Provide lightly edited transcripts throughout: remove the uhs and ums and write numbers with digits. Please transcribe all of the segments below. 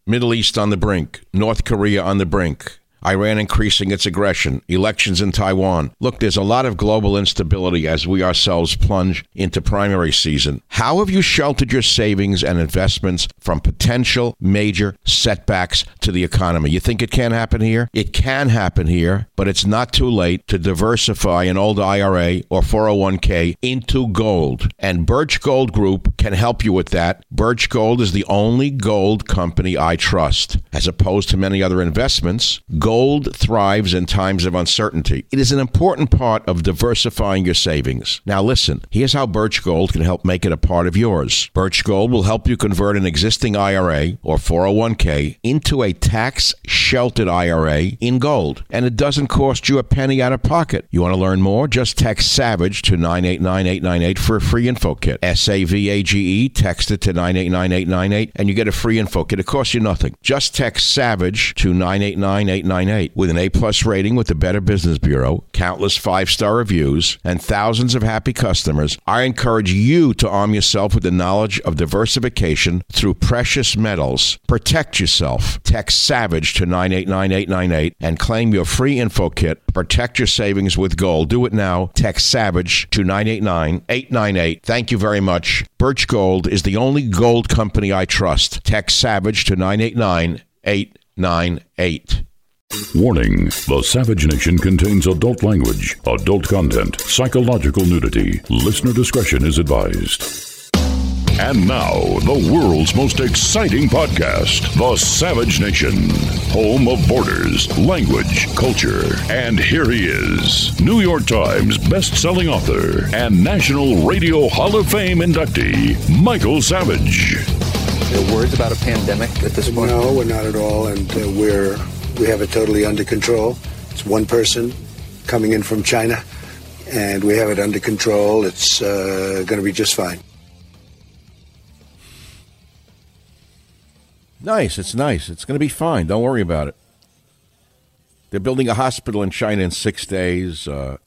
Middle East on the brink. North Korea on the brink. Iran increasing its aggression, elections in Taiwan. Look, there's a lot of global instability as we ourselves plunge into primary season. How have you sheltered your savings and investments from potential major setbacks to the economy? You think it can't happen here? It can happen here, but it's not too late to diversify an old IRA or 401k into gold. And Birch Gold Group can help you with that. Birch Gold is the only gold company I trust. As opposed to many other investments, gold thrives in times of uncertainty. It is an important part of diversifying your savings. Now listen, here's how Birch Gold can help make it a part of yours. Birch Gold will help you convert an existing IRA or 401k into a tax-sheltered IRA in gold. And it doesn't cost you a penny out of pocket. You want to learn more? Just text SAVAGE to 989-898 for a free info kit. SAVAGE, text it to 989-898 and you get a free info kit. It costs you nothing. Just text SAVAGE to 989-898. With an A-plus rating with the Better Business Bureau, countless 5-star reviews, and thousands of happy customers, I encourage you to arm yourself with the knowledge of diversification through precious metals. Protect yourself. Text SAVAGE to 989-898 and claim your free info kit. Protect your savings with gold. Do it now. Text SAVAGE to 989-898. Thank you very much. Birch Gold is the only gold company I trust. Text SAVAGE to 989-898. Warning, the Savage Nation contains adult language, adult content, psychological nudity. Listener discretion is advised. And now, the world's most exciting podcast, The Savage Nation, home of borders, language, culture. And here he is, New York Times best-selling author and National Radio Hall of Fame inductee, Michael Savage. Are there words about a pandemic at this point? No, we're not at all, and we have it totally under control. It's one person coming in from China, and we have it under control. It's going to be just fine. Nice. It's nice. It's going to be fine. Don't worry about it. They're building a hospital in China in 6 days. You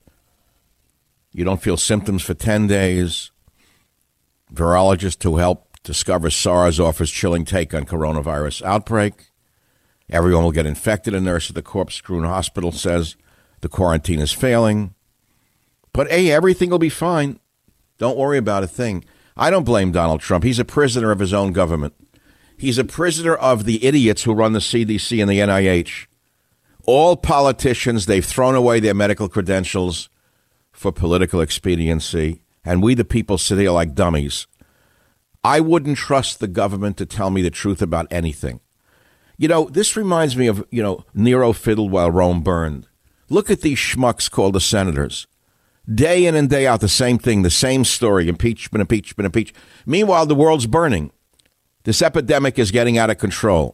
don't feel symptoms for 10 days. Virologist who helped discover SARS offers chilling take on coronavirus outbreak. Everyone will get infected. A nurse at the corpse-strewn hospital says the quarantine is failing. But, hey, everything will be fine. Don't worry about a thing. I don't blame Donald Trump. He's a prisoner of his own government. He's a prisoner of the idiots who run the CDC and the NIH. All politicians, they've thrown away their medical credentials for political expediency. And we, the people, sit here like dummies. I wouldn't trust the government to tell me the truth about anything. You know, this reminds me of, Nero fiddled while Rome burned. Look at these schmucks called the senators. Day in and day out, the same thing, the same story, impeachment, impeachment, impeachment. Meanwhile, the world's burning. This epidemic is getting out of control.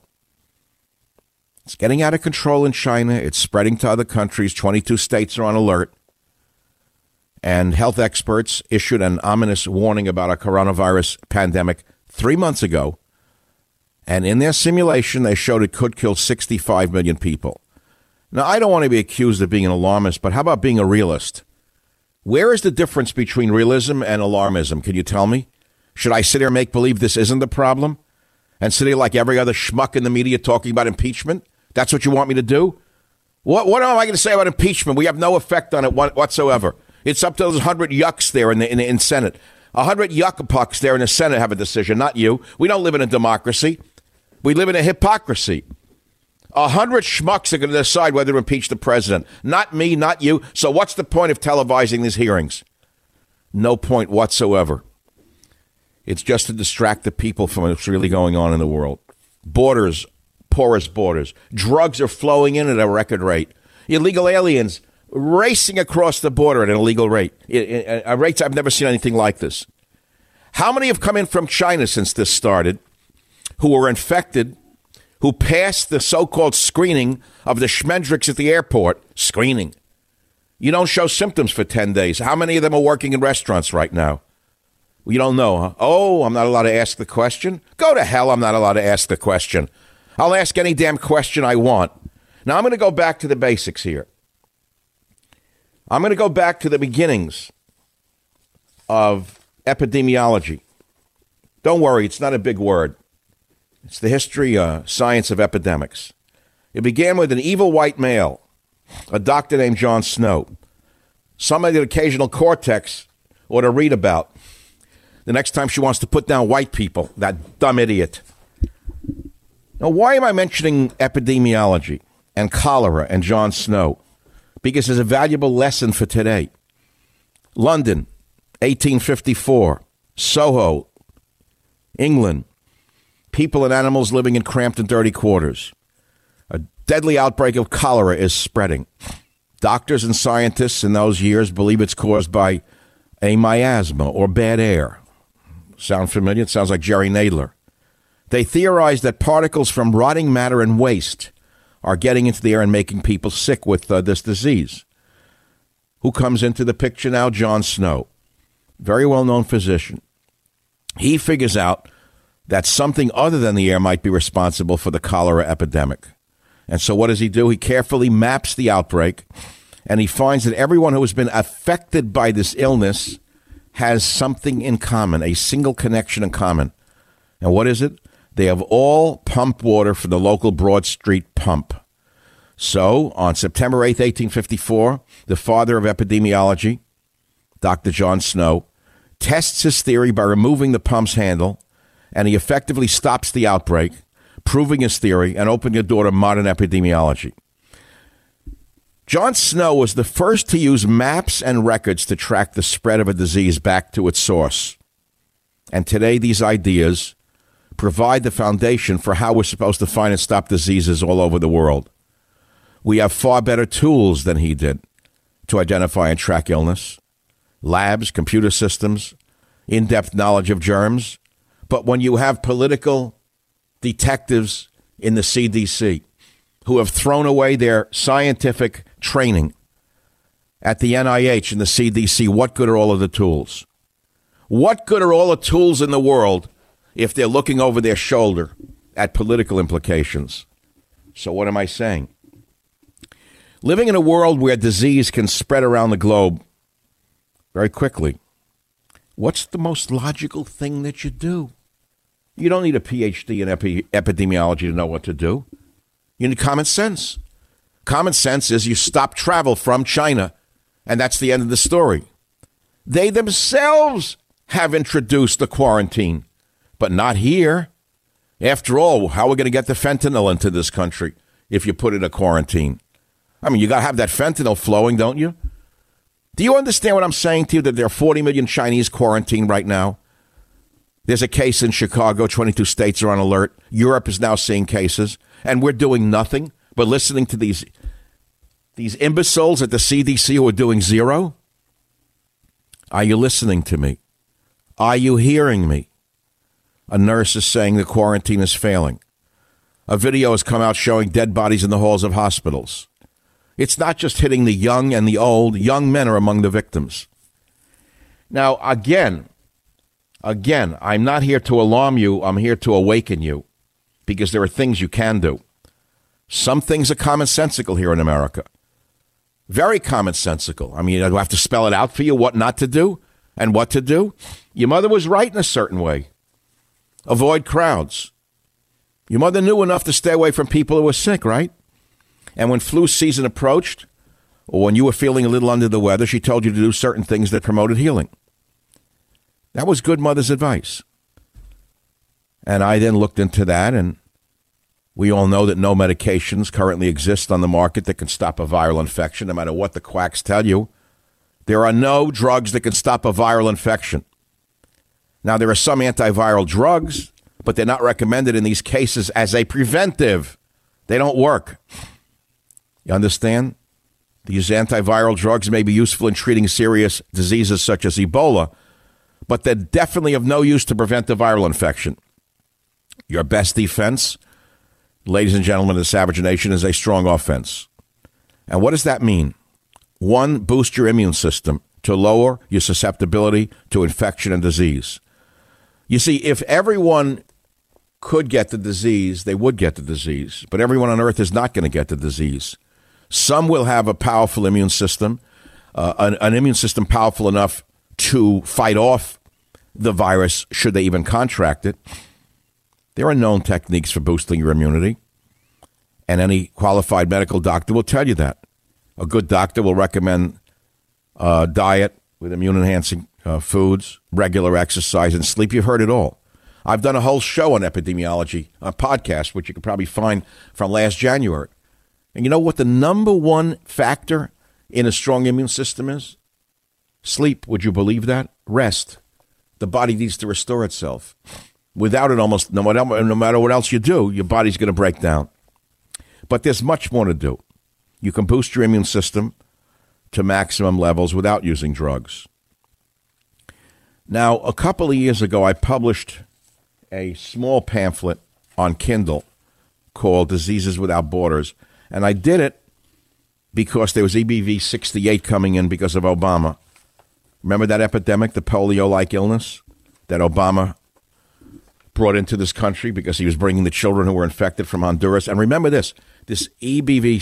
It's getting out of control in China. It's spreading to other countries. 22 states are on alert. And health experts issued an ominous warning about a coronavirus pandemic 3 months ago. And in their simulation, they showed it could kill 65 million people. Now, I don't want to be accused of being an alarmist, but how about being a realist? Where is the difference between realism and alarmism? Can you tell me? Should I sit here and make believe this isn't the problem? And sit here like every other schmuck in the media talking about impeachment? That's what you want me to do? What am I going to say about impeachment? We have no effect on it whatsoever. It's up to those 100 yucks there in Senate. 100 yuck pucks there in the Senate have a decision, not you. We don't live in a democracy. We live in a hypocrisy. 100 schmucks are going to decide whether to impeach the president. Not me, not you. So what's the point of televising these hearings? No point whatsoever. It's just to distract the people from what's really going on in the world. Borders, porous borders. Drugs are flowing in at a record rate. Illegal aliens racing across the border at an illegal rate. At rates I've never seen anything like this. How many have come in from China since this started who were infected, who passed the so-called screening of the schmendricks at the airport? Screening. You don't show symptoms for 10 days. How many of them are working in restaurants right now? You don't know, huh? Oh, I'm not allowed to ask the question? Go to hell, I'm not allowed to ask the question. I'll ask any damn question I want. Now, I'm going to go back to the basics here. I'm going to go back to the beginnings of epidemiology. Don't worry, it's not a big word. It's the history, science of epidemics. It began with an evil white male, a doctor named John Snow. Somebody that occasional Cortex ought to read about the next time she wants to put down white people, that dumb idiot. Now, why am I mentioning epidemiology and cholera and John Snow? Because there's a valuable lesson for today. London, 1854, Soho, England, people and animals living in cramped and dirty quarters. A deadly outbreak of cholera is spreading. Doctors and scientists in those years believe it's caused by a miasma or bad air. Sound familiar? It sounds like Jerry Nadler. They theorize that particles from rotting matter and waste are getting into the air and making people sick with this disease. Who comes into the picture now? John Snow, very well-known physician. He figures out that something other than the air might be responsible for the cholera epidemic. And so what does he do? He carefully maps the outbreak, and he finds that everyone who has been affected by this illness has something in common, a single connection in common. And what is it? They have all pumped water from the local Broad Street pump. So, on September 8th, 1854, the father of epidemiology, Dr. John Snow, tests his theory by removing the pump's handle, and he effectively stops the outbreak, proving his theory and opening the door to modern epidemiology. John Snow was the first to use maps and records to track the spread of a disease back to its source. And today, these ideas provide the foundation for how we're supposed to find and stop diseases all over the world. We have far better tools than he did to identify and track illness. Labs, computer systems, in-depth knowledge of germs. But when you have political detectives in the CDC who have thrown away their scientific training at the NIH and the CDC, what good are all of the tools? What good are all the tools in the world if they're looking over their shoulder at political implications? So what am I saying? Living in a world where disease can spread around the globe very quickly, what's the most logical thing that you do? You don't need a PhD in epidemiology to know what to do. You need common sense. Common sense is you stop travel from China, and that's the end of the story. They themselves have introduced the quarantine, but not here. After all, how are we going to get the fentanyl into this country if you put in a quarantine? I mean, you got to have that fentanyl flowing, don't you? Do you understand what I'm saying to you, that there are 40 million Chinese quarantined right now? There's a case in Chicago. 22 states are on alert. Europe is now seeing cases, and we're doing nothing but listening to these imbeciles at the CDC who are doing zero. Are you listening to me? Are you hearing me? A nurse is saying the quarantine is failing. A video has come out showing dead bodies in the halls of hospitals. It's not just hitting the young and the old. Young men are among the victims. Now, again, I'm not here to alarm you. I'm here to awaken you, because there are things you can do. Some things are commonsensical here in America. Very commonsensical. I mean, do I have to spell it out for you, what not to do and what to do? Your mother was right in a certain way. Avoid crowds. Your mother knew enough to stay away from people who were sick, right? And when flu season approached, or when you were feeling a little under the weather, she told you to do certain things that promoted healing. That was good mother's advice. And I then looked into that, and we all know that no medications currently exist on the market that can stop a viral infection, no matter what the quacks tell you. There are no drugs that can stop a viral infection. Now, there are some antiviral drugs, but they're not recommended in these cases as a preventive. They don't work. You understand? These antiviral drugs may be useful in treating serious diseases such as Ebola, but they're definitely of no use to prevent the viral infection. Your best defense, ladies and gentlemen of the Savage Nation, is a strong offense. And what does that mean? One, boost your immune system to lower your susceptibility to infection and disease. You see, if everyone could get the disease, they would get the disease. But everyone on earth is not going to get the disease. Some will have a powerful immune system, an immune system powerful enough to fight off the virus should they even contract it. There are known techniques for boosting your immunity, and any qualified medical doctor will tell you that. A good doctor will recommend diet with immune-enhancing foods, regular exercise, and sleep. You've heard it all. I've done a whole show on epidemiology, a podcast, which you can probably find from last January. And you know what the number one factor in a strong immune system is? Sleep. Would you believe that? Rest. The body needs to restore itself. Without it, almost no matter what else you do, your body's going to break down. But there's much more to do. You can boost your immune system to maximum levels without using drugs. Now, a couple of years ago, I published a small pamphlet on Kindle called Diseases Without Borders. And I did it because there was EBV 68 coming in because of Obama. Remember that epidemic, the polio-like illness that Obama brought into this country because he was bringing the children who were infected from Honduras? And remember this EBV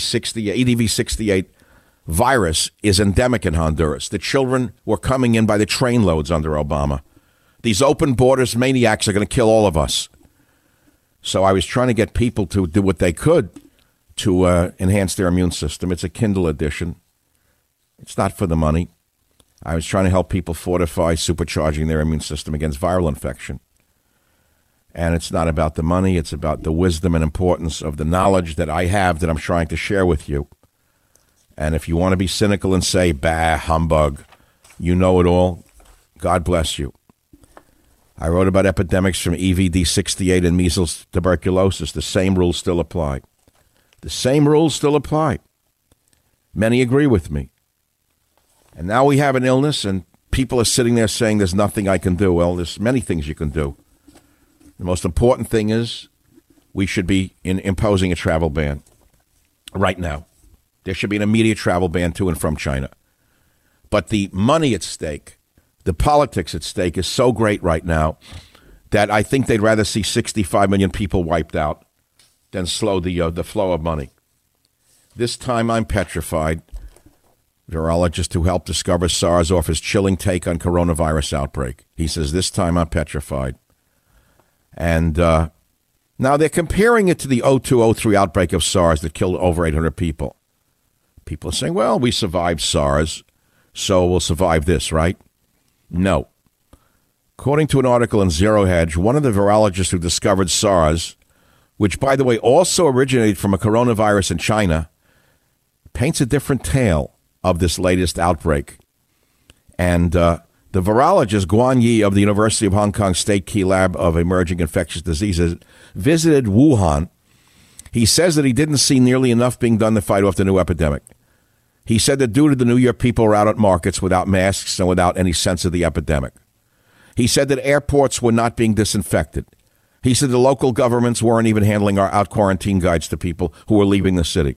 68 virus is endemic in Honduras. The children were coming in by the trainloads under Obama. These open borders maniacs are going to kill all of us. So I was trying to get people to do what they could to enhance their immune system. It's a Kindle edition. It's not for the money. I was trying to help people fortify, supercharging their immune system against viral infection. And it's not about the money. It's about the wisdom and importance of the knowledge that I have that I'm trying to share with you. And if you want to be cynical and say, bah, humbug, you know it all, God bless you. I wrote about epidemics from EVD 68 and measles, tuberculosis. The same rules still apply. The same rules still apply. Many agree with me. And now we have an illness, and people are sitting there saying there's nothing I can do. Well, there's many things you can do. The most important thing is we should be imposing a travel ban right now. There should be an immediate travel ban to and from China. But the money at stake, the politics at stake is so great right now that I think they'd rather see 65 million people wiped out than slow the flow of money. This time I'm petrified. Virologist who helped discover SARS offers chilling take on coronavirus outbreak. He says, this time I'm petrified. And now they're comparing it to the 02-03 outbreak of SARS that killed over 800 people. People are saying, well, we survived SARS, so we'll survive this, right? No. According to an article in Zero Hedge, one of the virologists who discovered SARS, which, by the way, also originated from a coronavirus in China, paints a different tale of this latest outbreak. And the virologist Guan Yi of the University of Hong Kong State Key Lab of Emerging Infectious Diseases visited Wuhan. He says that he didn't see nearly enough being done to fight off the new epidemic. He said that due to the New Year, people were out at markets without masks and without any sense of the epidemic. He said that airports were not being disinfected. He said the local governments weren't even handling our out quarantine guides to people who were leaving the city.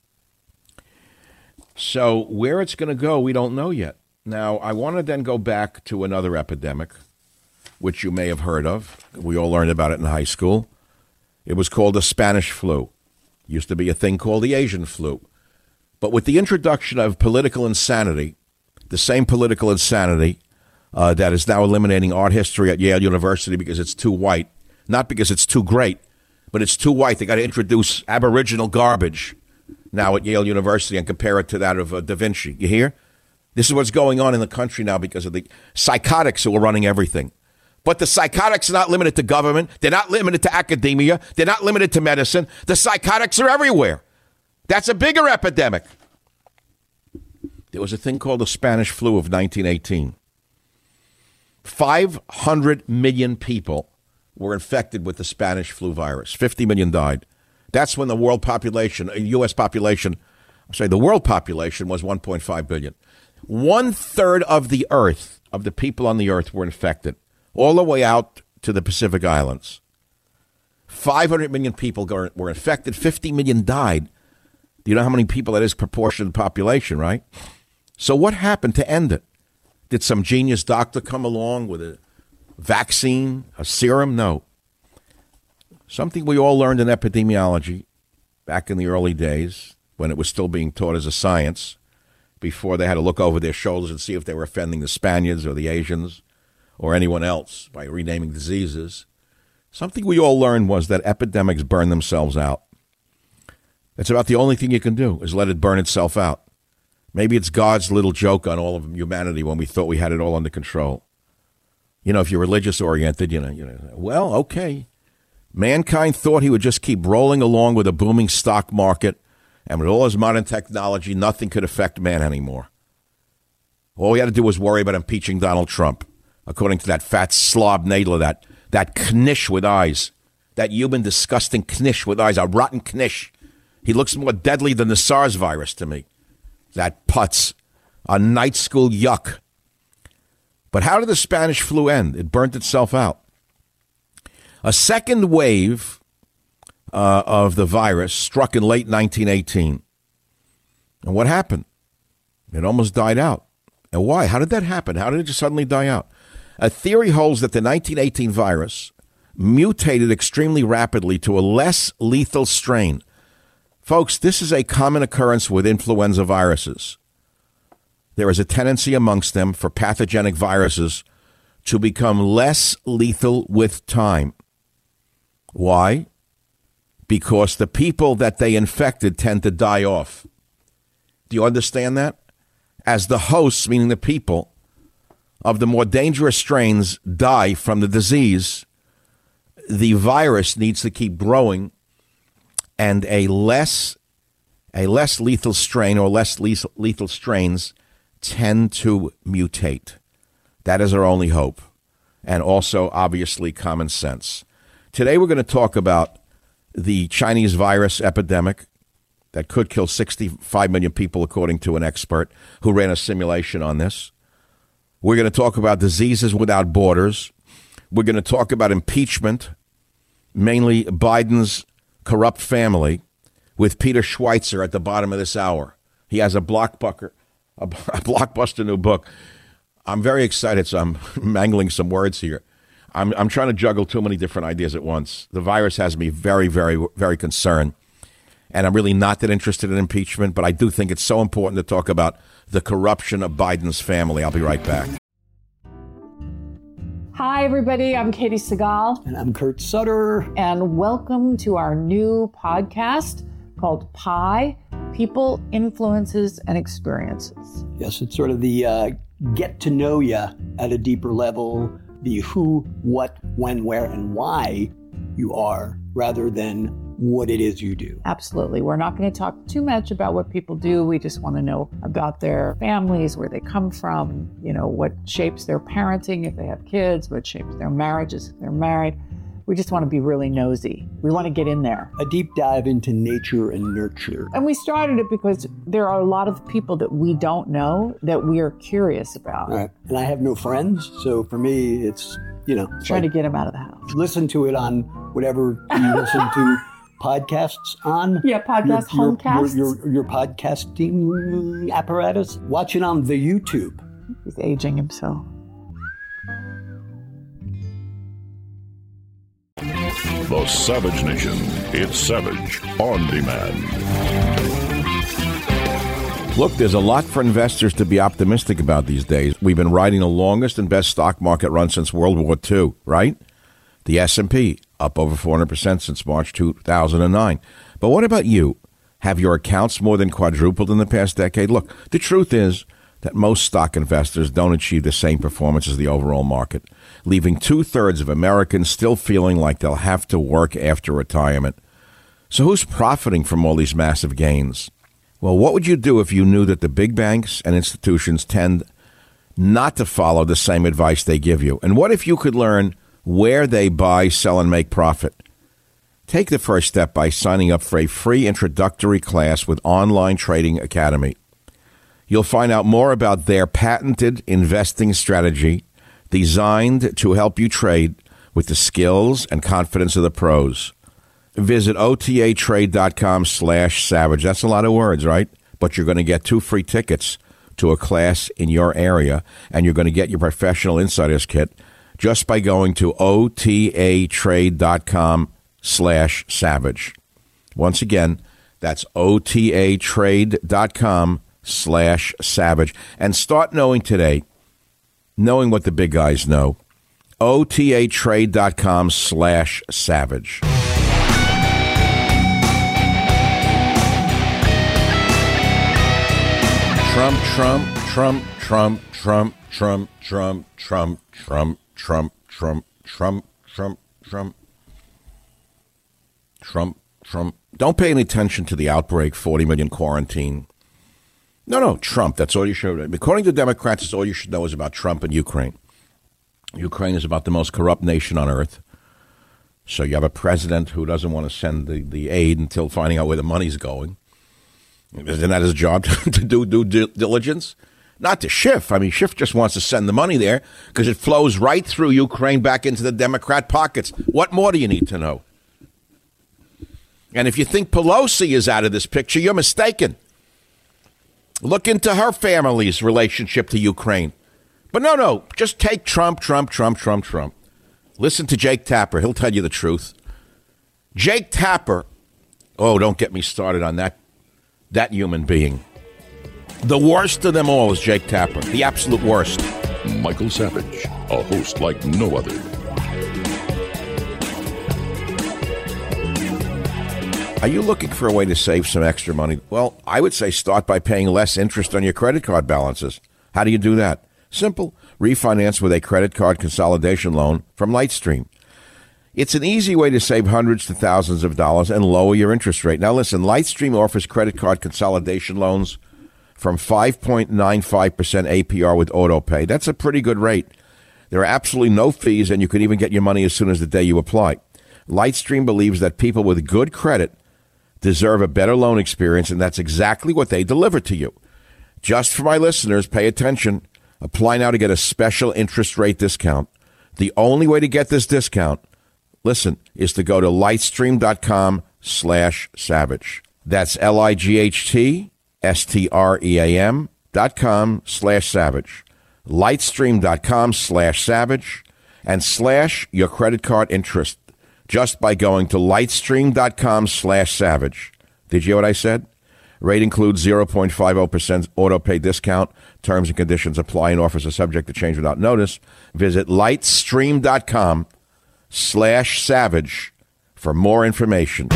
So where it's going to go, we don't know yet. Now, I want to then go back to another epidemic, which you may have heard of. We all learned about it in high school. It was called the Spanish flu. Used to be a thing called the Asian flu. But with the introduction of political insanity, the same political insanity that is now eliminating art history at Yale University because it's too white, not because it's too great, but it's too white. They got to introduce Aboriginal garbage now at Yale University and compare it to that of Da Vinci. You hear? This is what's going on in the country now because of the psychotics who are running everything. But the psychotics are not limited to government. They're not limited to academia. They're not limited to medicine. The psychotics are everywhere. That's a bigger epidemic. There was a thing called the Spanish flu of 1918. 500 million people were infected with the Spanish flu virus. 50 million died. That's when the world population, U.S. population, the world population was 1.5 billion. 1/3 of the earth, of the people on the earth were infected, all the way out to the Pacific Islands. 500 million people were infected. 50 million died. Do you know how many people that is proportion to the population, right? So what happened to end it? Did some genius doctor come along with a vaccine, a serum? No. Something we all learned in epidemiology back in the early days when it was still being taught as a science, before they had to look over their shoulders and see if they were offending the Spaniards or the Asians or anyone else by renaming diseases. Something we all learned was that epidemics burn themselves out. It's about the only thing you can do is let it burn itself out. Maybe it's God's little joke on all of humanity when we thought we had it all under control. You know, if you're religious oriented, well, okay. Mankind thought he would just keep rolling along with a booming stock market, and with all his modern technology, nothing could affect man anymore. All we had to do was worry about impeaching Donald Trump, according to that fat slob Nadler, that knish with eyes, that human disgusting knish with eyes, a rotten knish. He looks more deadly than the SARS virus to me. That putz, a night school yuck. But how did the Spanish flu end? It burnt itself out. A second wave of the virus struck in late 1918. And what happened? It almost died out. And why? How did that happen? How did it just suddenly die out? A theory holds that the 1918 virus mutated extremely rapidly to a less lethal strain. Folks, this is a common occurrence with influenza viruses. There is a tendency amongst them for pathogenic viruses to become less lethal with time. Why? Because the people that they infected tend to die off. Do you understand that? As the hosts, meaning the people, of the more dangerous strains die from the disease, the virus needs to keep growing, and a less lethal strain or less lethal strains tend to mutate. That is our only hope, and also, obviously, common sense. Today we're going to talk about the Chinese virus epidemic that could kill 65 million people, according to an expert who ran a simulation on this. We're going to talk about diseases without borders. We're going to talk about impeachment, mainly Biden's corrupt family, with Peter Schweizer at the bottom of this hour. He has a blockbuster new book. I'm very excited, so I'm mangling some words here. I'm trying to juggle too many different ideas at once. The virus has me very, very, very concerned. And I'm really not that interested in impeachment, but I do think it's so important to talk about the corruption of Biden's family. I'll be right back. Hi, everybody. I'm Katie Segal. And I'm Kurt Sutter. And welcome to our new podcast called PI, People, Influences, and Experiences. Yes, it's sort of the get to know you at a deeper level, the who, what, when, where, and why you are, rather than what it is you do. Absolutely. We're not going to talk too much about what people do. We just want to know about their families, where they come from, what shapes their parenting if they have kids, what shapes their marriages if they're married. We just want to be really nosy. We want to get in there. A deep dive into nature and nurture. And we started it because there are a lot of people that we don't know that we are curious about. Right. And I have no friends, so for me, it's, trying to get them out of the house. Listen to it on whatever you listen to podcasts on. Yeah, homecasts. Your podcasting apparatus. Watch it on the YouTube. He's aging himself. The Savage Nation. It's Savage on Demand. Look, there's a lot for investors to be optimistic about these days. We've been riding the longest and best stock market run since World War II, right? The S&P, up over 400% since March 2009. But what about you? Have your accounts more than quadrupled in the past decade? Look, the truth is that most stock investors don't achieve the same performance as the overall market, leaving 2/3 of Americans still feeling like they'll have to work after retirement. So who's profiting from all these massive gains? Well, what would you do if you knew that the big banks and institutions tend not to follow the same advice they give you? And what if you could learn where they buy, sell, and make profit? Take the first step by signing up for a free introductory class with Online Trading Academy. You'll find out more about their patented investing strategy designed to help you trade with the skills and confidence of the pros. Visit otatrade.com/savage. That's a lot of words, right? But you're going to get 2 free tickets to a class in your area, and you're going to get your professional insiders kit just by going to otatrade.com/savage. Once again, that's otatrade.com/savage. And start knowing today, knowing what the big guys know, otatrade.com/savage. Trump, Trump, Trump, Trump, Trump, Trump, Trump, Trump, Trump, Trump, Trump, Trump, Trump, Trump, Trump, Trump. Don't pay any attention to the outbreak, 40 million quarantine. No, Trump. That's all you should. According to Democrats, that's all you should know is about Trump and Ukraine. Ukraine is about the most corrupt nation on earth. So you have a president who doesn't want to send the aid until finding out where the money's going. Isn't that his job to do due diligence? Not to Schiff. I mean, Schiff just wants to send the money there because it flows right through Ukraine back into the Democrat pockets. What more do you need to know? And if you think Pelosi is out of this picture, you're mistaken. Look into her family's relationship to Ukraine. But no, just take Trump. Listen to Jake Tapper. He'll tell you the truth. Jake Tapper. Oh, don't get me started on that human being. The worst of them all is Jake Tapper. The absolute worst. Michael Savage, a host like no other. Are you looking for a way to save some extra money? Well, I would say start by paying less interest on your credit card balances. How do you do that? Simple. Refinance with a credit card consolidation loan from Lightstream. It's an easy way to save hundreds to thousands of dollars and lower your interest rate. Now listen, Lightstream offers credit card consolidation loans from 5.95% APR with AutoPay. That's a pretty good rate. There are absolutely no fees, and you can even get your money as soon as the day you apply. Lightstream believes that people with good credit deserve a better loan experience, and that's exactly what they deliver to you. Just for my listeners, pay attention. Apply now to get a special interest rate discount. The only way to get this discount, listen, is to go to lightstream.com/savage. That's lightstream.com/savage. Lightstream.com/savage and slash your credit card interest just by going to lightstream.com/savage. Did you hear what I said? Rate includes 0.50% auto pay discount. Terms and conditions apply and offers are subject to change without notice. Visit lightstream.com/savage for more information.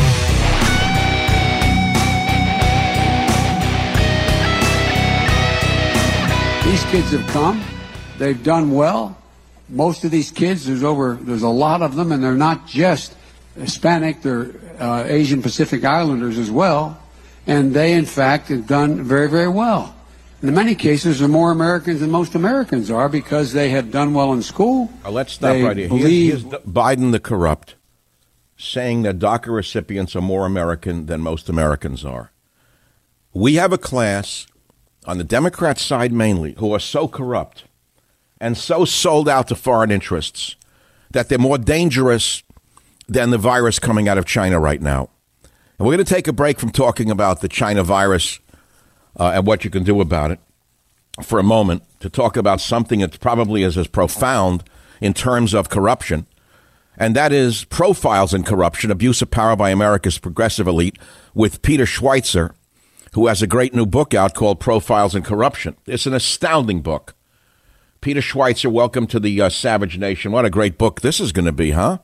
These kids have come. They've done well. Most of these kids, there's a lot of them, and they're not just Hispanic. They're Asian Pacific Islanders as well. And they, in fact, have done very, very well. In many cases, they're more Americans than most Americans are because they have done well in school. Let's stop right here. Here's Biden the corrupt saying that DACA recipients are more American than most Americans are. We have a class on the Democrat side mainly who are so corrupt and so sold out to foreign interests that they're more dangerous than the virus coming out of China right now. And we're going to take a break from talking about the China virus and what you can do about it for a moment to talk about something that probably is as profound in terms of corruption, and that is profiles in corruption, abuse of power by America's progressive elite, with Peter Schweizer, who has a great new book out called Profiles in Corruption. It's an astounding book. Peter Schweizer, welcome to the Savage Nation. What a great book this is going to be, huh?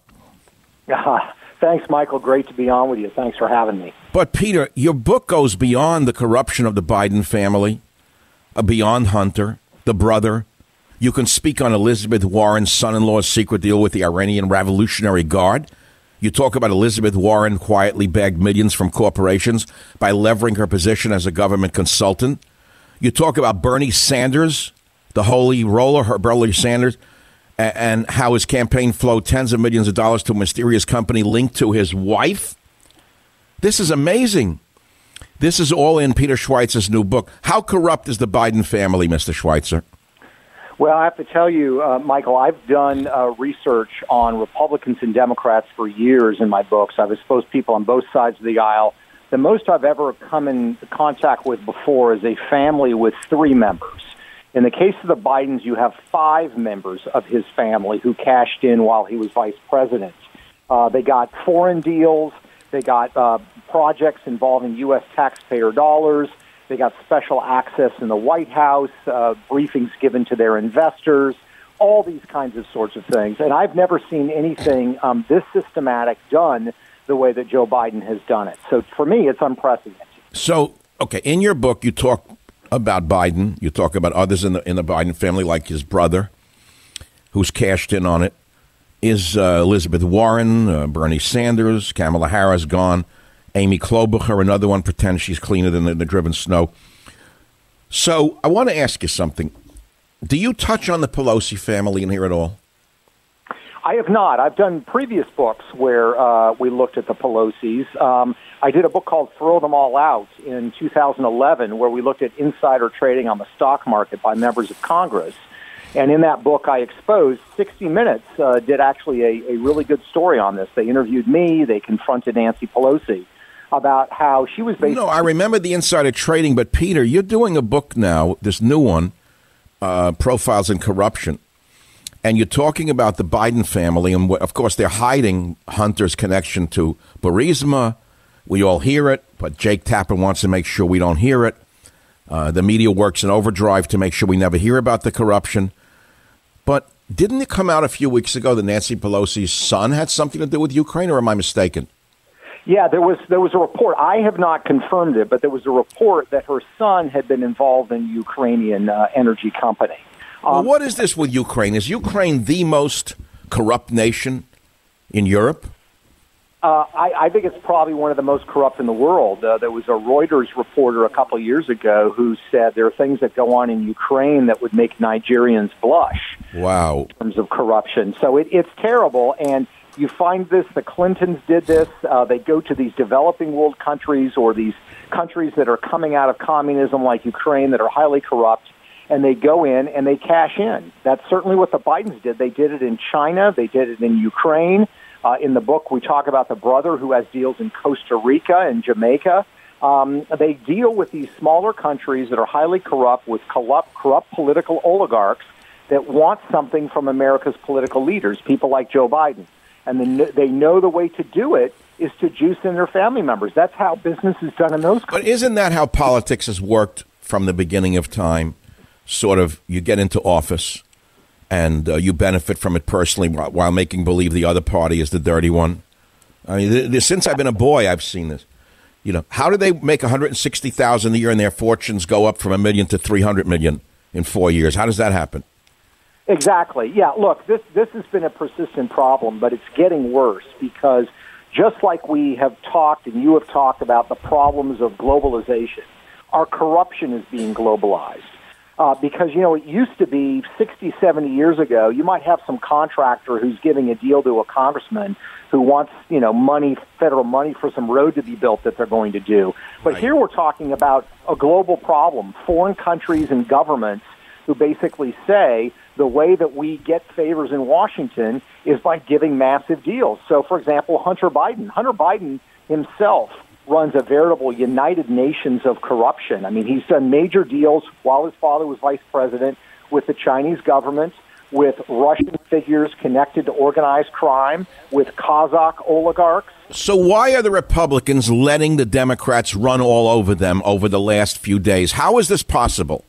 Thanks, Michael. Great to be on with you. Thanks for having me. But, Peter, your book goes beyond the corruption of the Biden family, beyond Hunter, the brother. You can speak on Elizabeth Warren's son-in-law's secret deal with the Iranian Revolutionary Guard. You talk about Elizabeth Warren quietly bagged millions from corporations by levering her position as a government consultant. You talk about Bernie Sanders, the holy roller, Bernie Sanders, and how his campaign flowed tens of millions of dollars to a mysterious company linked to his wife. This is amazing. This is all in Peter Schweizer's new book. How corrupt is the Biden family, Mr. Schweizer? Well, I have to tell you, Michael, I've done research on Republicans and Democrats for years in my books. I've exposed people on both sides of the aisle. The most I've ever come in contact with before is a family with 3 members. In the case of the Bidens, you have 5 members of his family who cashed in while he was vice president. They got foreign deals. They got projects involving U.S. taxpayer dollars. They got special access in the White House, briefings given to their investors, all these kinds of sorts of things. And I've never seen anything this systematic done the way that Joe Biden has done it. So for me, it's unprecedented. So, okay, in your book, you talk about Biden. You talk about others in the Biden family, like his brother, who's cashed in on it. Is Elizabeth Warren, Bernie Sanders, Kamala Harris gone, Amy Klobuchar, another one, pretends she's cleaner than the driven snow. So I want to ask you something. Do you touch on the Pelosi family in here at all? I have not. I've done previous books where we looked at the Pelosi's. I did a book called Throw Them All Out in 2011 where we looked at insider trading on the stock market by members of Congress. And in that book, I exposed 60 Minutes did actually a really good story on this. They interviewed me. They confronted Nancy Pelosi about how she was basically... No, I remember the insider trading, but Peter, you're doing a book now, this new one, Profiles in Corruption, and you're talking about the Biden family, and of course they're hiding Hunter's connection to Burisma. We all hear it, but Jake Tapper wants to make sure we don't hear it. The media works in overdrive to make sure we never hear about the corruption. But didn't it come out a few weeks ago that Nancy Pelosi's son had something to do with Ukraine, or am I mistaken? Yeah, there was a report. I have not confirmed it, but there was a report that her son had been involved in Ukrainian energy company. Well, what is this with Ukraine? Is Ukraine the most corrupt nation in Europe? I think it's probably one of the most corrupt in the world. There was a Reuters reporter a couple of years ago who said there are things that go on in Ukraine that would make Nigerians blush. Wow. In terms of corruption. So it's terrible, and you find this, the Clintons did this. They go to these developing world countries or these countries that are coming out of communism like Ukraine that are highly corrupt, and they go in and they cash in. That's certainly what the Bidens did. They did it in China. They did it in Ukraine. In the book, we talk about the brother who has deals in Costa Rica and Jamaica. They deal with these smaller countries that are highly corrupt with corrupt political oligarchs that want something from America's political leaders, people like Joe Biden. And they know the way to do it is to juice in their family members. That's how business is done in those countries. But isn't that how politics has worked from the beginning of time? Sort of, you get into office and you benefit from it personally while making believe the other party is the dirty one. I mean, since I've been a boy, I've seen this. You know, how do they make $160,000 a year and their fortunes go up from $1 million to $300 million in 4 years? How does that happen? Exactly. Yeah, look, this has been a persistent problem, but it's getting worse because just like we have talked and you have talked about the problems of globalization, our corruption is being globalized. Because, you know, it used to be 60, 70 years ago, you might have some contractor who's giving a deal to a congressman who wants, you know, money, federal money for some road to be built that they're going to do. But right. Here we're talking about a global problem, foreign countries and governments who basically say the way that we get favors in Washington is by giving massive deals. So, for example, Hunter Biden himself runs a veritable United Nations of corruption. I mean, he's done major deals while his father was vice president with the Chinese government, with Russian figures connected to organized crime, with Kazakh oligarchs. So why are the Republicans letting the Democrats run all over them over the last few days? How is this possible?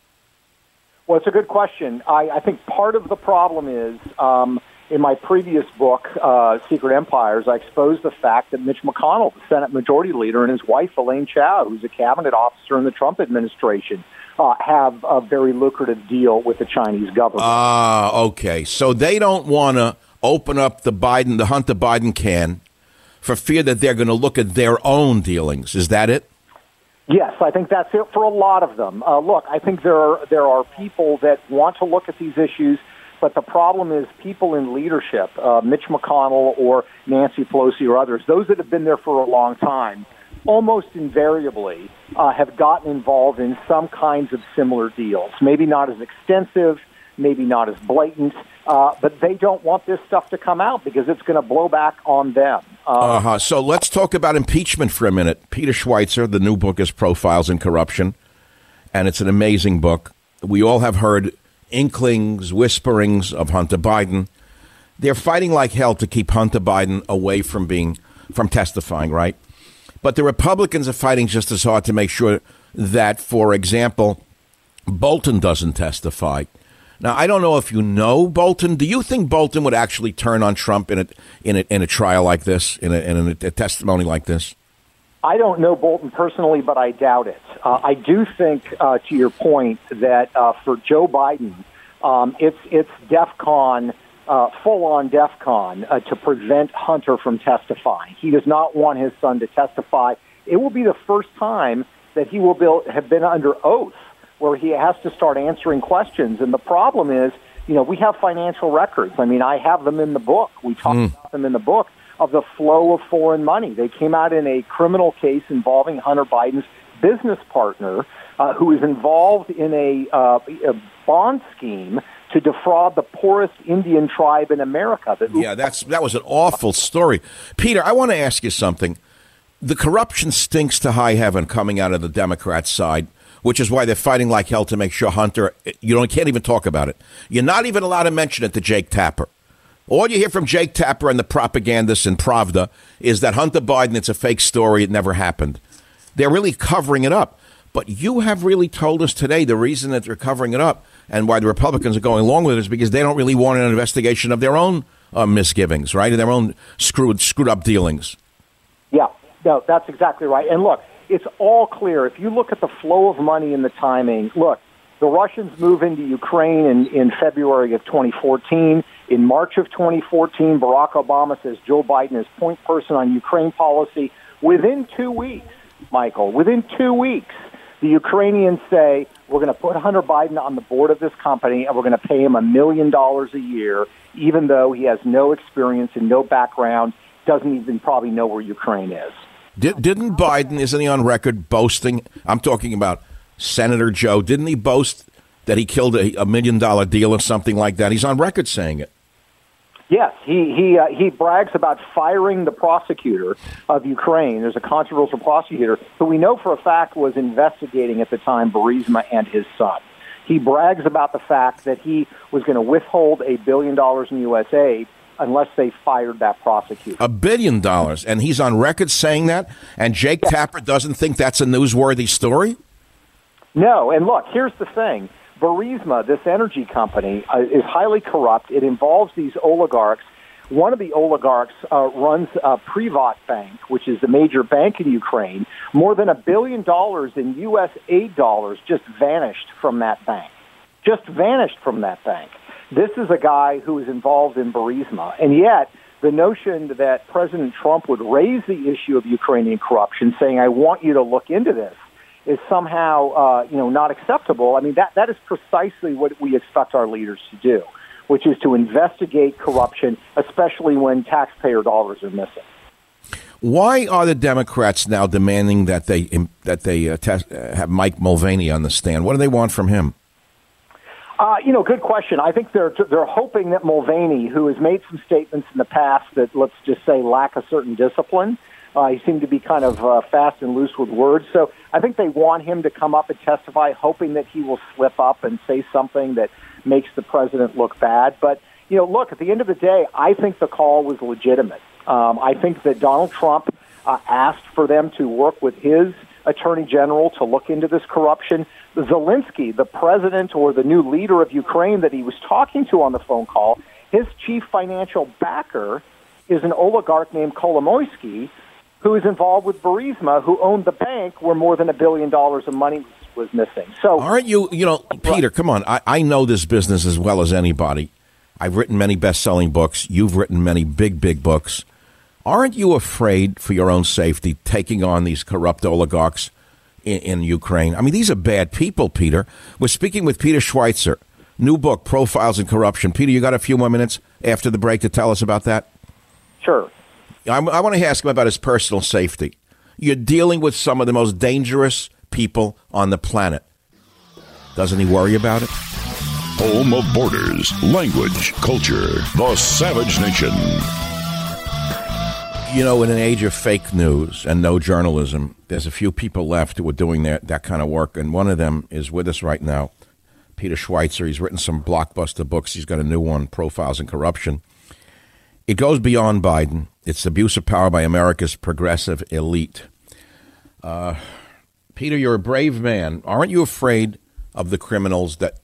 Well, it's a good question. I think part of the problem is, in my previous book, Secret Empires, I exposed the fact that Mitch McConnell, the Senate Majority Leader, and his wife, Elaine Chao, who's a cabinet officer in the Trump administration, have a very lucrative deal with the Chinese government. Okay. So they don't want to open up the Hunter Biden can for fear that they're going to look at their own dealings. Is that it? Yes, I think that's it for a lot of them. Look, I think there are people that want to look at these issues, but the problem is people in leadership, Mitch McConnell or Nancy Pelosi or others, those that have been there for a long time, almost invariably have gotten involved in some kinds of similar deals. Maybe not as extensive, maybe not as blatant, but they don't want this stuff to come out because it's going to blow back on them. So let's talk about impeachment for a minute. Peter Schweizer, the new book is Profiles in Corruption, and it's an amazing book. We all have heard inklings, whisperings of Hunter Biden. They're fighting like hell to keep Hunter Biden away from testifying, right? But the Republicans are fighting just as hard to make sure that, for example, Bolton doesn't testify. Now, I don't know if you know Bolton. Do you think Bolton would actually turn on Trump in a trial like this, in a testimony like this? I don't know Bolton personally, but I doubt it. I do think, to your point, that for Joe Biden, it's DEFCON, full-on DEFCON, to prevent Hunter from testifying. He does not want his son to testify. It will be the first time that he will have been under oath, where he has to start answering questions. And the problem is, we have financial records. I mean, I have them in the book. We talk about them in the book, of the flow of foreign money. They came out in a criminal case involving Hunter Biden's business partner, who is involved in a bond scheme to defraud the poorest Indian tribe in America. Yeah, that was an awful story. Peter, I want to ask you something. The corruption stinks to high heaven coming out of the Democrat side, which is why they're fighting like hell to make sure Hunter, can't even talk about it. You're not even allowed to mention it to Jake Tapper. All you hear from Jake Tapper and the propagandists in Pravda is that Hunter Biden, it's a fake story, it never happened. They're really covering it up. But you have really told us today the reason that they're covering it up and why the Republicans are going along with it is because they don't really want an investigation of their own misgivings, right, and their own screwed up dealings. Yeah, no, that's exactly right. And look, it's all clear. If you look at the flow of money and the timing, look, the Russians move into Ukraine in February of 2014. In March of 2014, Barack Obama says Joe Biden is point person on Ukraine policy. Within 2 weeks, Michael, within 2 weeks, the Ukrainians say, we're going to put Hunter Biden on the board of this company and we're going to pay him $1 million a year, even though he has no experience and no background, doesn't even probably know where Ukraine is. Didn't Biden, isn't he on record boasting? I'm talking about Senator Joe. Didn't he boast that he killed a $1 million deal or something like that? He's on record saying it. Yes, he brags about firing the prosecutor of Ukraine. There's a controversial prosecutor who we know for a fact was investigating at the time Burisma and his son. He brags about the fact that he was going to withhold $1 billion in U.S. aid unless they fired that prosecutor. $1 billion, and he's on record saying that, and Jake Tapper doesn't think that's a newsworthy story? No, and look, here's the thing. Burisma, this energy company, is highly corrupt. It involves these oligarchs. One of the oligarchs runs a Privat Bank, which is the major bank in Ukraine. More than $1 billion in U.S. aid dollars just vanished from that bank. Just vanished from that bank. This is a guy who is involved in Burisma. And yet, the notion that President Trump would raise the issue of Ukrainian corruption, saying, I want you to look into this, is somehow, not acceptable. I mean, that is precisely what we expect our leaders to do, which is to investigate corruption, especially when taxpayer dollars are missing. Why are the Democrats now demanding that they have Mike Mulvaney on the stand? What do they want from him? Good question. I think they're hoping that Mulvaney, who has made some statements in the past that, let's just say, lack a certain discipline, he seemed to be kind of fast and loose with words. So I think they want him to come up and testify, hoping that he will slip up and say something that makes the president look bad. But, look, at the end of the day, I think the call was legitimate. I think that Donald Trump asked for them to work with his attorney general to look into this corruption. Zelensky, the president or the new leader of Ukraine that he was talking to on the phone call, his chief financial backer is an oligarch named Kolomoisky, who is involved with Burisma, who owned the bank where more than $1 billion of money was missing. So, aren't you, Peter, come on. I know this business as well as anybody. I've written many best-selling books. You've written many big, big books. Aren't you afraid for your own safety taking on these corrupt oligarchs in Ukraine? I mean, these are bad people, Peter. We're speaking with Peter Schweizer, new book, Profiles in Corruption. Peter, you got a few more minutes after the break to tell us about that? Sure. I want to ask him about his personal safety. You're dealing with some of the most dangerous people on the planet. Doesn't he worry about it? Home of borders, language, culture, the Savage Nation. In an age of fake news and no journalism, there's a few people left who are doing that kind of work, and one of them is with us right now, Peter Schweizer. He's written some blockbuster books. He's got a new one, Profiles in Corruption. It goes beyond Biden. It's abuse of power by America's progressive elite. Peter, you're a brave man. Aren't you afraid of the criminals that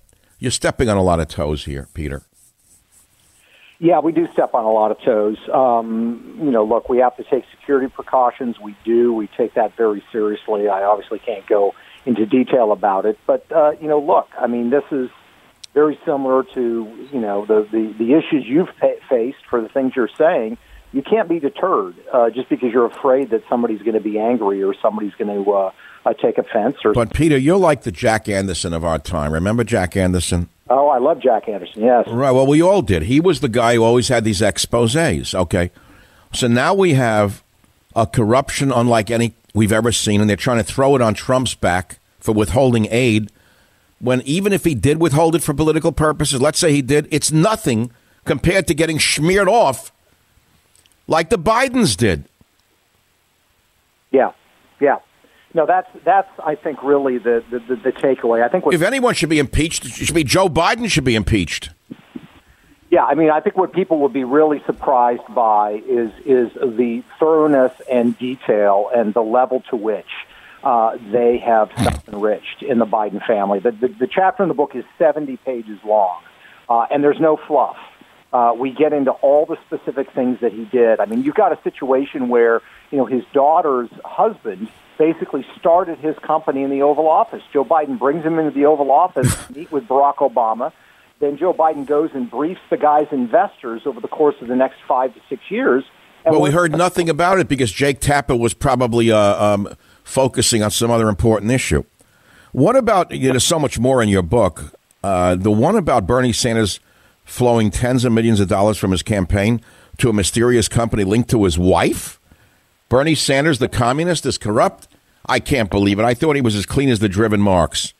You're stepping on a lot of toes here, Peter. Yeah, we do step on a lot of toes. Look, we have to take security precautions. We do. We take that very seriously. I obviously can't go into detail about it. But, look, I mean, this is very similar to, the issues you've faced for the things you're saying. You can't be deterred just because you're afraid that somebody's going to be angry or somebody's going to take offense. But, Peter, you're like the Jack Anderson of our time. Remember Jack Anderson? Oh, I love Jack Anderson, yes. Right, well, we all did. He was the guy who always had these exposés, okay? So now we have a corruption unlike any we've ever seen, and they're trying to throw it on Trump's back for withholding aid, when even if he did withhold it for political purposes, let's say he did, it's nothing compared to getting smeared off like the Bidens did. Yeah. No, that's I think really the takeaway. I think if anyone should be impeached, it should be Joe Biden should be impeached. Yeah, I mean, I think what people would be really surprised by is the thoroughness and detail and the level to which they have self-enriched in the Biden family. The chapter in the book is 70 pages long, and there's no fluff. We get into all the specific things that he did. I mean, you've got a situation where, his daughter's husband basically started his company in the Oval Office. Joe Biden brings him into the Oval Office to meet with Barack Obama. Then Joe Biden goes and briefs the guy's investors over the course of the next 5 to 6 years. Well, we heard nothing about it because Jake Tapper was probably focusing on some other important issue. What about, there's so much more in your book, the one about Bernie Sanders flowing tens of millions of dollars from his campaign to a mysterious company linked to his wife? Bernie Sanders, the communist, is corrupt? I can't believe it. I thought he was as clean as the driven Marks.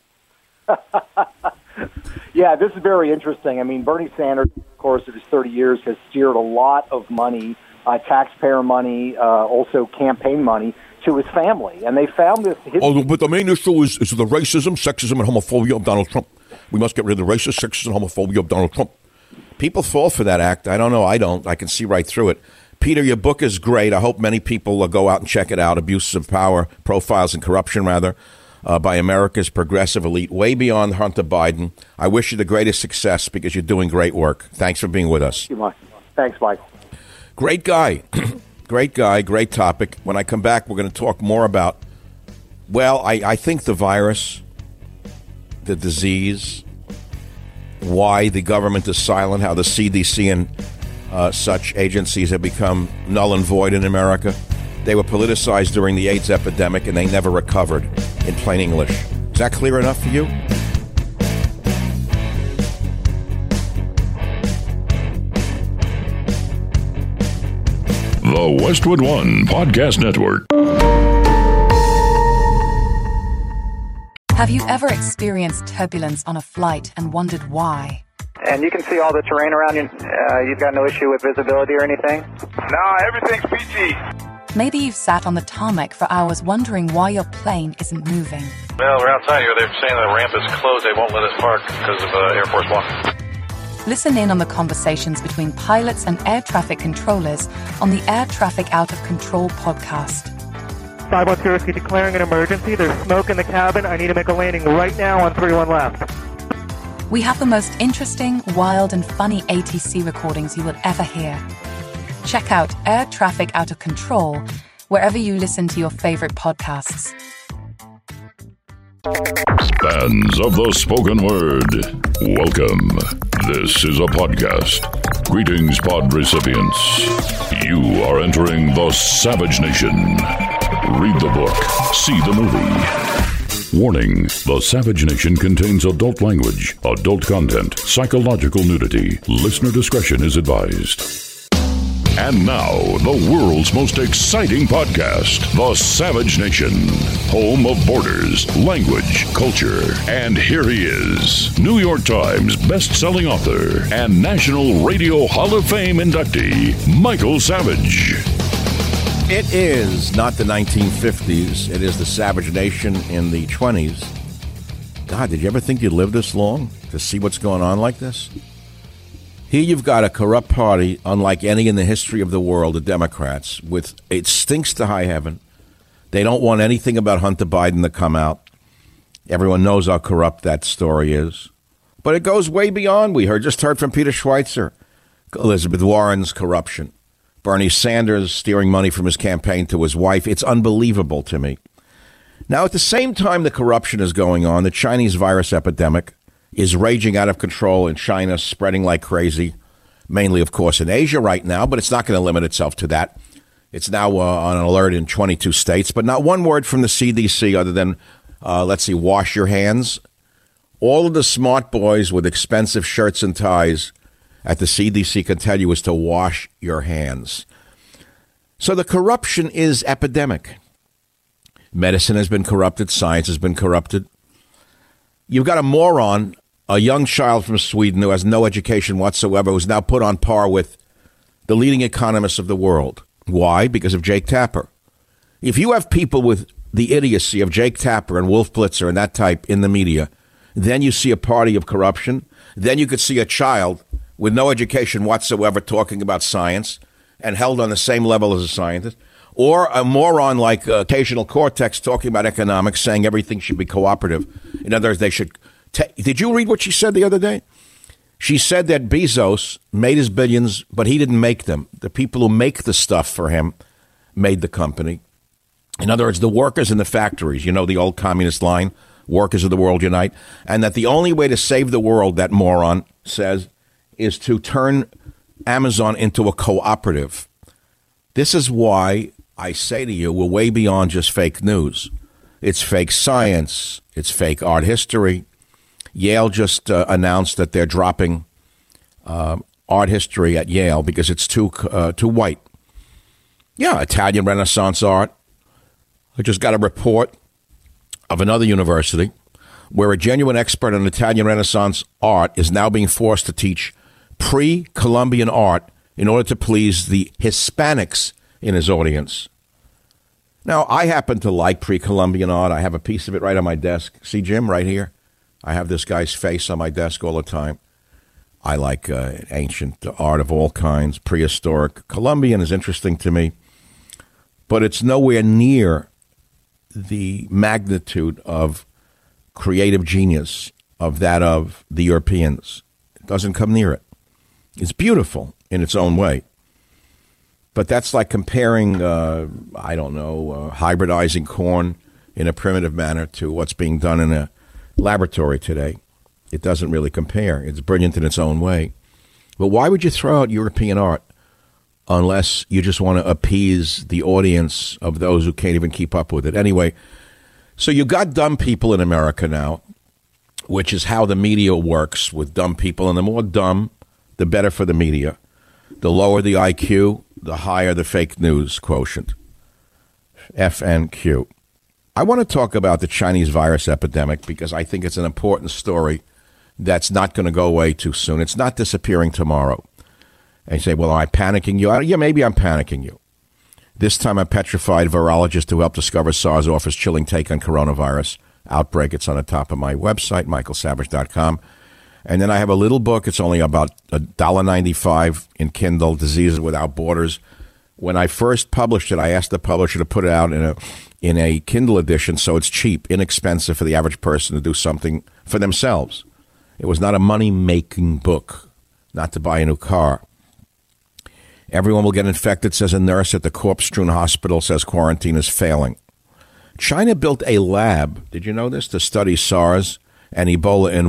Yeah, this is very interesting. I mean, Bernie Sanders, of course, of his 30 years, has steered a lot of money, taxpayer money, also campaign money, to his family. And they found this... But the main issue is the racism, sexism, and homophobia of Donald Trump. We must get rid of the racist, sexist, and homophobia of Donald Trump. People fall for that act. I don't know. I don't. I can see right through it. Peter, your book is great. I hope many people will go out and check it out. Abuses of Power, Profiles in Corruption, by America's Progressive Elite, way beyond Hunter Biden. I wish you the greatest success because you're doing great work. Thanks for being with us. Thanks, Michael. Great guy. Great guy. Great topic. When I come back, we're going to talk more about, I think the virus, the disease, why the government is silent, how the CDC and such agencies have become null and void in America. They were politicized during the AIDS epidemic, and they never recovered, in plain English. Is that clear enough for you? The Westwood One Podcast Network. Have you ever experienced turbulence on a flight and wondered why? And you can see all the terrain around you. You've got no issue with visibility or anything? No, everything's PG. Maybe you've sat on the tarmac for hours wondering why your plane isn't moving. Well, we're outside here. They're saying the ramp is closed. They won't let us park because of Air Force One. Listen in on the conversations between pilots and air traffic controllers on the Air Traffic Out of Control podcast. 510 Whiskey declaring an emergency. There's smoke in the cabin. I need to make a landing right now on 31 left. We have the most interesting, wild, and funny ATC recordings you will ever hear. Check out Air Traffic Out of Control wherever you listen to your favorite podcasts. Fans of the spoken word, welcome. This is a podcast. Greetings, pod recipients. You are entering the Savage Nation. Read the book, see the movie. Warning, the Savage Nation contains adult language, adult content, psychological nudity. Listener discretion is advised. And now, the world's most exciting podcast, The Savage Nation, home of borders, language, culture. And here he is, New York Times best-selling author and National Radio Hall of Fame inductee, Michael Savage. It is not the 1950s. It is the Savage Nation in the 20s. God, did you ever think you'd live this long to see what's going on like this? Here you've got a corrupt party unlike any in the history of the world, the Democrats. It stinks to high heaven. They don't want anything about Hunter Biden to come out. Everyone knows how corrupt that story is. But it goes way beyond. We just heard from Peter Schweizer, Elizabeth Warren's corruption, Bernie Sanders steering money from his campaign to his wife. It's unbelievable to me. Now, at the same time the corruption is going on, the Chinese virus epidemic is raging out of control in China, spreading like crazy, mainly, of course, in Asia right now, but it's not going to limit itself to that. It's now on alert in 22 states, but not one word from the CDC other than, wash your hands. All of the smart boys with expensive shirts and ties at the CDC can tell you is to wash your hands. So the corruption is epidemic. Medicine has been corrupted. Science has been corrupted. You've got a moron, a young child from Sweden who has no education whatsoever, who's now put on par with the leading economists of the world. Why? Because of Jake Tapper. If you have people with the idiocy of Jake Tapper and Wolf Blitzer and that type in the media, then you see a party of corruption. Then you could see a child with no education whatsoever talking about science and held on the same level as a scientist. Or a moron like Occasional Cortex talking about economics, saying everything should be cooperative. In other words, they should... Did you read what she said the other day? She said that Bezos made his billions, but he didn't make them. The people who make the stuff for him made the company. In other words, the workers in the factories, you know the old communist line, workers of the world unite, and that the only way to save the world, that moron says, is to turn Amazon into a cooperative. This is why I say to you, we're way beyond just fake news. It's fake science. It's fake art history. Yale just announced that they're dropping art history at Yale because it's too white. Yeah, Italian Renaissance art. I just got a report of another university where a genuine expert on Italian Renaissance art is now being forced to teach pre-Columbian art in order to please the Hispanics in his audience. Now, I happen to like pre-Columbian art. I have a piece of it right on my desk. See, Jim, right here? I have this guy's face on my desk all the time. I like ancient art of all kinds, prehistoric. Columbian is interesting to me, but it's nowhere near the magnitude of creative genius of that of the Europeans. It doesn't come near it. It's beautiful in its own way. But that's like comparing, hybridizing corn in a primitive manner to what's being done in a laboratory today. It doesn't really compare. It's brilliant in its own way. But why would you throw out European art unless you just want to appease the audience of those who can't even keep up with it? Anyway, so you got dumb people in America now, which is how the media works with dumb people. And the more dumb, the better for the media. The lower the IQ, the higher the fake news quotient. FNQ. I want to talk about the Chinese virus epidemic because I think it's an important story that's not going to go away too soon. It's not disappearing tomorrow. And you say, well, am I panicking you? Yeah, maybe I'm panicking you. This time a petrified virologist who helped discover SARS offers chilling take on coronavirus outbreak. It's on the top of my website, michaelsavage.com. And then I have a little book. It's only about $1.95 in Kindle, Diseases Without Borders. When I first published it, I asked the publisher to put it out in a Kindle edition so it's cheap, inexpensive for the average person to do something for themselves. It was not a money-making book, not to buy a new car. Everyone will get infected, says a nurse at the corpse-strewn hospital, says quarantine is failing. China built a lab, did you know this, to study SARS and Ebola in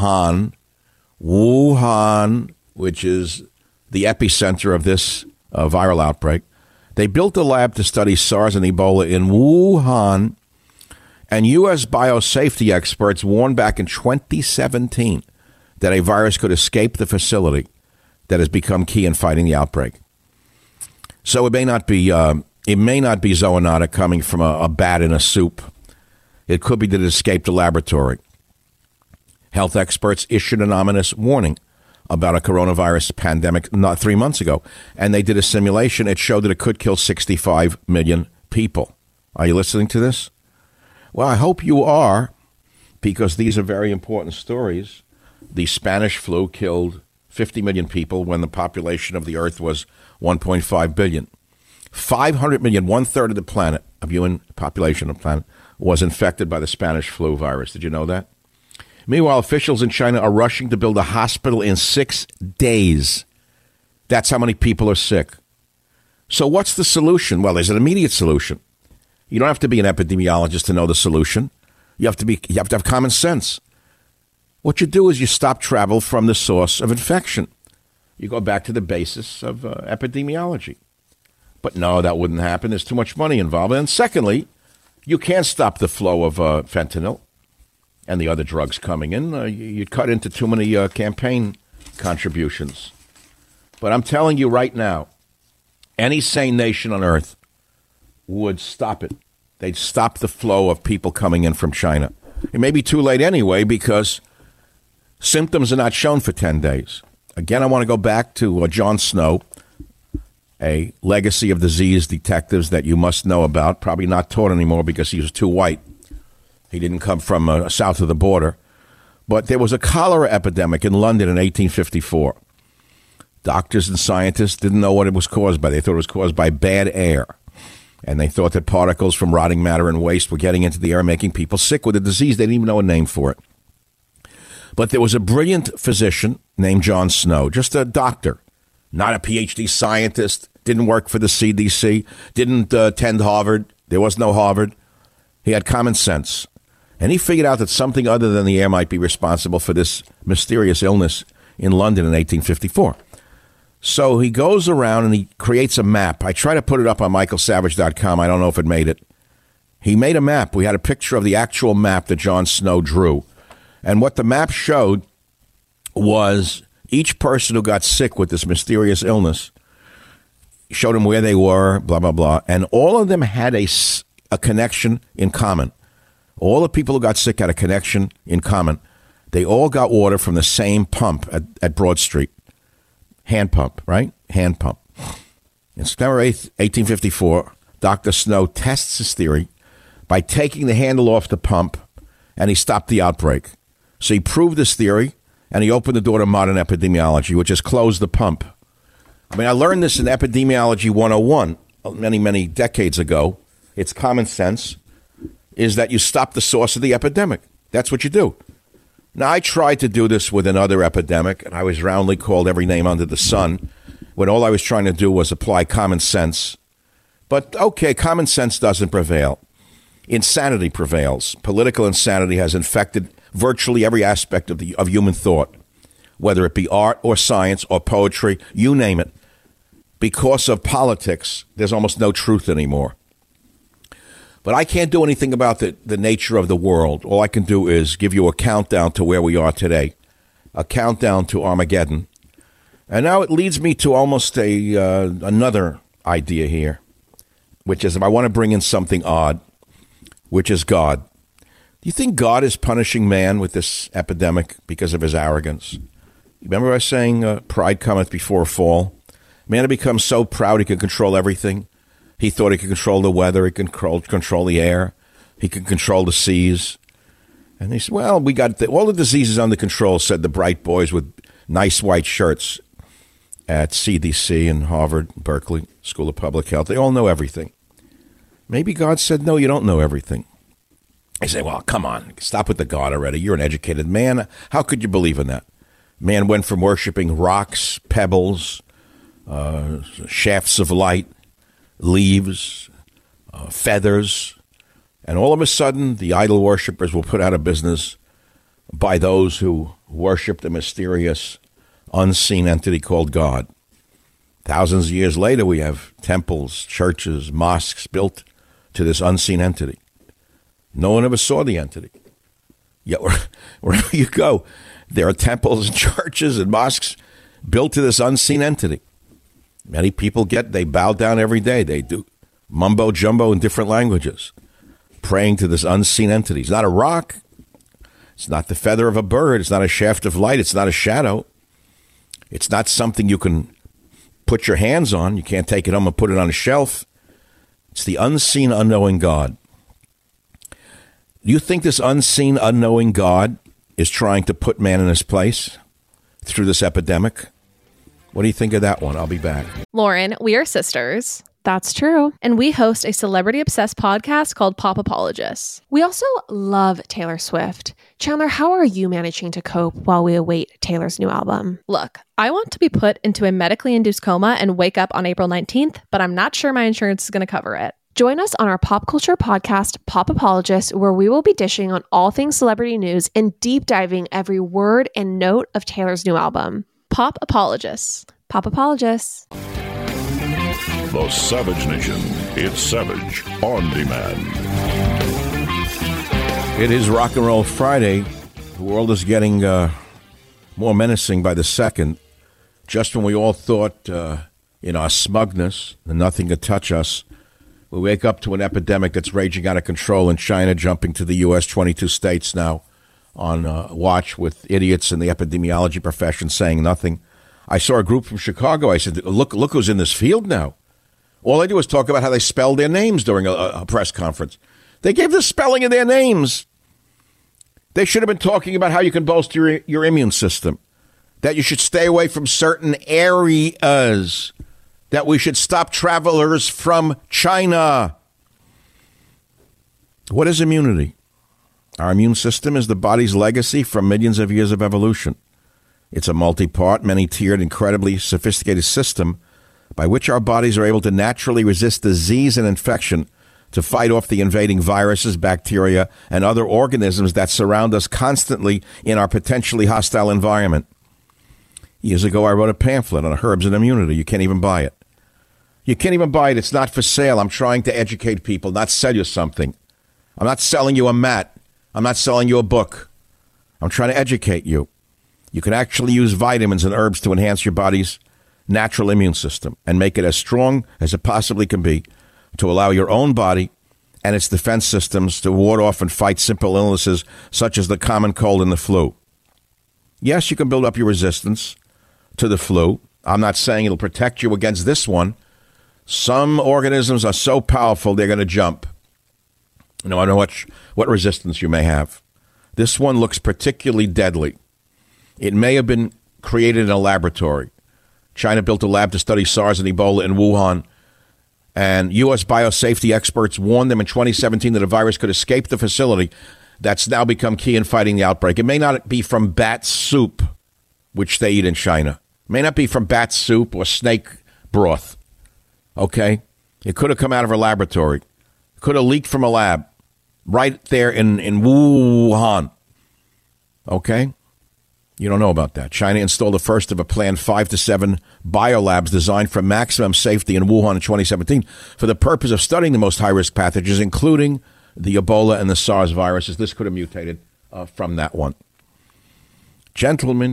Wuhan, which is the epicenter of this viral outbreak. They built a lab to study SARS and Ebola in Wuhan, and U.S. biosafety experts warned back in 2017 that a virus could escape the facility that has become key in fighting the outbreak. So it may not be zoonotic coming from a bat in a soup. It could be that it escaped a laboratory. Health experts issued an ominous warning about a coronavirus pandemic not 3 months ago, and they did a simulation. It showed that it could kill 65 million people. Are you listening to this? Well, I hope you are, because these are very important stories. The Spanish flu killed 50 million people when the population of the earth was 1.5 billion. 500 million, one-third of the planet, of human population of the planet, was infected by the Spanish flu virus. Did you know that? Meanwhile, officials in China are rushing to build a hospital in 6 days. That's how many people are sick. So what's the solution? Well, there's an immediate solution. You don't have to be an epidemiologist to know the solution. You have to have common sense. What you do is you stop travel from the source of infection. You go back to the basis of epidemiology. But no, that wouldn't happen. There's too much money involved. And secondly, you can't stop the flow of fentanyl and the other drugs coming in. You'd cut into too many campaign contributions. But I'm telling you right now, any sane nation on earth would stop it. They'd stop the flow of people coming in from China. It may be too late anyway because symptoms are not shown for 10 days. Again, I want to go back to Jon Snow, a legacy of disease detectives that you must know about, probably not taught anymore because he was too white. He didn't come from south of the border. But there was a cholera epidemic in London in 1854. Doctors and scientists didn't know what it was caused by. They thought it was caused by bad air. And they thought that particles from rotting matter and waste were getting into the air, making people sick with a disease. They didn't even know a name for it. But there was a brilliant physician named Jon Snow, just a doctor, not a PhD scientist, didn't work for the CDC, didn't attend Harvard. There was no Harvard. He had common sense. And he figured out that something other than the air might be responsible for this mysterious illness in London in 1854. So he goes around and he creates a map. I try to put it up on michaelsavage.com. I don't know if it made it. He made a map. We had a picture of the actual map that Jon Snow drew. And what the map showed was each person who got sick with this mysterious illness, showed them where they were, blah, blah, blah. And all of them had a connection in common. All the people who got sick had a connection in common. They all got water from the same pump at Broad Street. Hand pump, right? Hand pump. In September 8th, 1854, Dr. Snow tests his theory by taking the handle off the pump, and he stopped the outbreak. So he proved his theory, and he opened the door to modern epidemiology, which is close the pump. I mean, I learned this in Epidemiology 101 many, many decades ago. It's common sense, is that you stop the source of the epidemic. That's what you do. Now, I tried to do this with another epidemic, and I was roundly called every name under the sun, when all I was trying to do was apply common sense. But, okay, common sense doesn't prevail. Insanity prevails. Political insanity has infected virtually every aspect of human thought, whether it be art or science or poetry, you name it. Because of politics, there's almost no truth anymore. But I can't do anything about the nature of the world. All I can do is give you a countdown to where we are today, a countdown to Armageddon. And now it leads me to almost another idea here, which is if I want to bring in something odd, which is God. Do you think God is punishing man with this epidemic because of his arrogance? Remember I was saying pride cometh before a fall? Man had become so proud he could control everything. He thought he could control the weather, he could control the air, he could control the seas. And they said, well, we got all the diseases under control, said the bright boys with nice white shirts at CDC and Harvard, Berkeley, School of Public Health. They all know everything. Maybe God said, no, you don't know everything. I say, well, come on, stop with the God already. You're an educated man. How could you believe in that? Man went from worshiping rocks, pebbles, shafts of light, leaves, feathers, and all of a sudden the idol worshippers were put out of business by those who worshiped a mysterious, unseen entity called God. Thousands of years later, we have temples, churches, mosques built to this unseen entity. No one ever saw the entity. Yet wherever you go, there are temples and churches and mosques built to this unseen entity. Many people they bow down every day. They do mumbo jumbo in different languages, praying to this unseen entity. It's not a rock. It's not the feather of a bird. It's not a shaft of light. It's not a shadow. It's not something you can put your hands on. You can't take it home and put it on a shelf. It's the unseen, unknowing God. Do you think this unseen, unknowing God is trying to put man in his place through this epidemic? What do you think of that one? I'll be back. Lauren, we are sisters. That's true. And we host a celebrity-obsessed podcast called Pop Apologists. We also love Taylor Swift. Chandler, how are you managing to cope while we await Taylor's new album? Look, I want to be put into a medically induced coma and wake up on April 19th, but I'm not sure my insurance is going to cover it. Join us on our pop culture podcast, Pop Apologists, where we will be dishing on all things celebrity news and deep diving every word and note of Taylor's new album. Pop Apologists. Pop Apologists. The Savage Nation. It's Savage on Demand. It is Rock and Roll Friday. The world is getting more menacing by the second. Just when we all thought, in our smugness, that nothing could touch us, we wake up to an epidemic that's raging out of control in China, jumping to the U.S., 22 states now on watch with idiots in the epidemiology profession saying nothing. I saw a group from Chicago. I said, look who's in this field now. All they do is talk about how they spelled their names during a press conference. They gave the spelling of their names. They should have been talking about how you can bolster your immune system, that you should stay away from certain areas, that we should stop travelers from China. What is immunity? Our immune system is the body's legacy from millions of years of evolution. It's a multi-part, many-tiered, incredibly sophisticated system by which our bodies are able to naturally resist disease and infection, to fight off the invading viruses, bacteria, and other organisms that surround us constantly in our potentially hostile environment. Years ago, I wrote a pamphlet on herbs and immunity. You can't even buy it. You can't even buy it. It's not for sale. I'm trying to educate people, not sell you something. I'm not selling you a mat. I'm not selling you a book. I'm trying to educate you. You can actually use vitamins and herbs to enhance your body's natural immune system and make it as strong as it possibly can be, to allow your own body and its defense systems to ward off and fight simple illnesses such as the common cold and the flu. Yes, you can build up your resistance to the flu. I'm not saying it'll protect you against this one. Some organisms are so powerful they're going to jump, no matter what resistance you may have. This one looks particularly deadly. It may have been created in a laboratory. China built a lab to study SARS and Ebola in Wuhan, and U.S. biosafety experts warned them in 2017 that a virus could escape the facility. That's now become key in fighting the outbreak. It may not be from bat soup, which they eat in China. It may not be from bat soup or snake broth, okay? It could have come out of a laboratory. It could have leaked from a lab right there in Wuhan, okay? You don't know about that. China installed the first of a planned 5 to 7 biolabs designed for maximum safety in Wuhan in 2017 for the purpose of studying the most high-risk pathogens, including the Ebola and the SARS viruses. This could have mutated from that one. Gentlemen,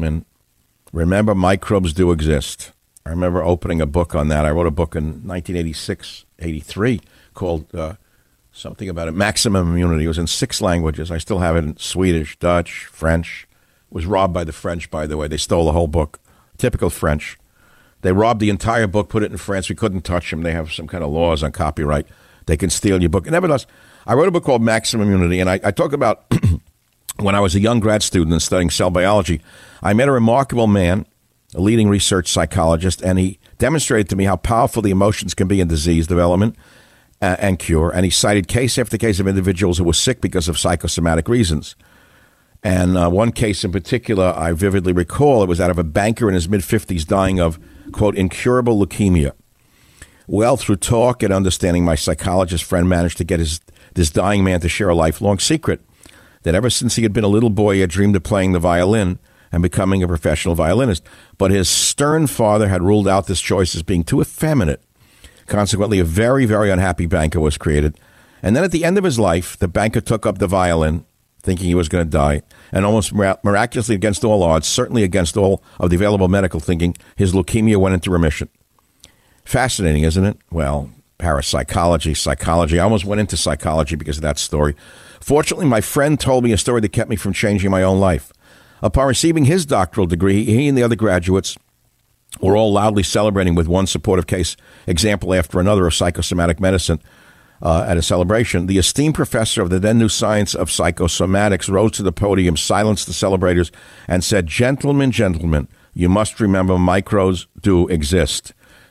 remember microbes do exist. I remember opening a book on that. I wrote a book in 1986, 83 called something about it, Maximum Immunity. It was in 6 languages. I still have it in Swedish, Dutch, French. Was robbed by the French, by the way. They stole the whole book. Typical French. They robbed the entire book, put it in France. We couldn't touch them. They have some kind of laws on copyright. They can steal your book. And nevertheless, I wrote a book called Maximum Immunity, and I talk about when I was a young grad student and studying cell biology, I met a remarkable man, a leading research psychologist, and he demonstrated to me how powerful the emotions can be in disease development and cure. And he cited case after case of individuals who were sick because of psychosomatic reasons. And one case in particular, I vividly recall, it was out of a banker in his mid-50s dying of, quote, incurable leukemia. Well, through talk and understanding, my psychologist friend managed to get this dying man to share a lifelong secret, that ever since he had been a little boy, he had dreamed of playing the violin and becoming a professional violinist. But his stern father had ruled out this choice as being too effeminate. Consequently, a very, very unhappy banker was created. And then at the end of his life, the banker took up the violin, thinking he was going to die, and almost miraculously against all odds, certainly against all of the available medical thinking, his leukemia went into remission. Fascinating, isn't it? Well, parapsychology, psychology. I almost went into psychology because of that story. Fortunately, my friend told me a story that kept me from changing my own life. Upon receiving his doctoral degree, he and the other graduates were all loudly celebrating with one supportive case example after another of psychosomatic medicine. At a celebration, the esteemed professor of the then new science of psychosomatics rose to the podium, silenced the celebrators, and said, gentlemen, you must remember microbes do exist.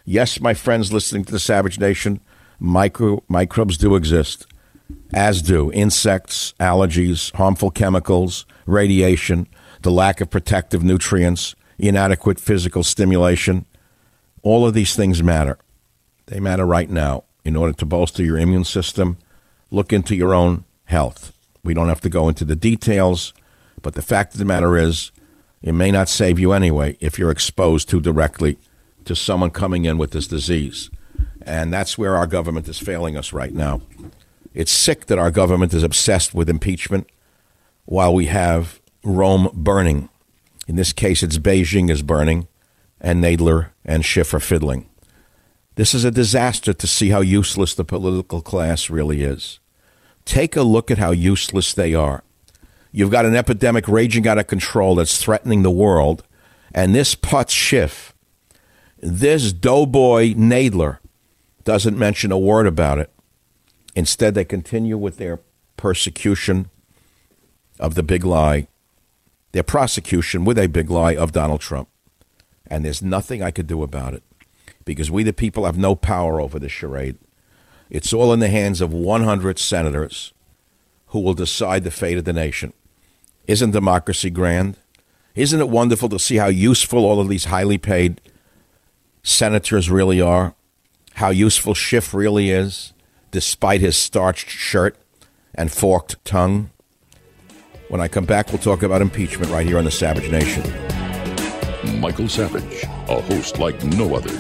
Yes, my friends listening to the Savage Nation, microbes do exist, as do insects, allergies, harmful chemicals, radiation, the lack of protective nutrients, inadequate physical stimulation. All of these things matter. They matter right now. In order to bolster your immune system, look into your own health. We don't have to go into the details, but the fact of the matter is, it may not save you anyway if you're exposed too directly to someone coming in with this disease. And that's where our government is failing us right now. It's sick that our government is obsessed with impeachment while we have Rome burning. In this case, it's Beijing is burning and Nadler and Schiff are fiddling. This is a disaster to see how useless the political class really is. Take a look at how useless they are. You've got an epidemic raging out of control that's threatening the world, and this putz Schiff, this doughboy Nadler, doesn't mention a word about it. Instead, they continue with their persecution of the big lie, their prosecution with a big lie of Donald Trump. And there's nothing I could do about it because we, the people, have no power over this charade. It's all in the hands of 100 senators who will decide the fate of the nation. Isn't democracy grand? Isn't it wonderful to see how useful all of these highly paid senators really are? How useful Schiff really is, despite his starched shirt and forked tongue? When I come back, we'll talk about impeachment right here on the Savage Nation. Michael Savage, a host like no other.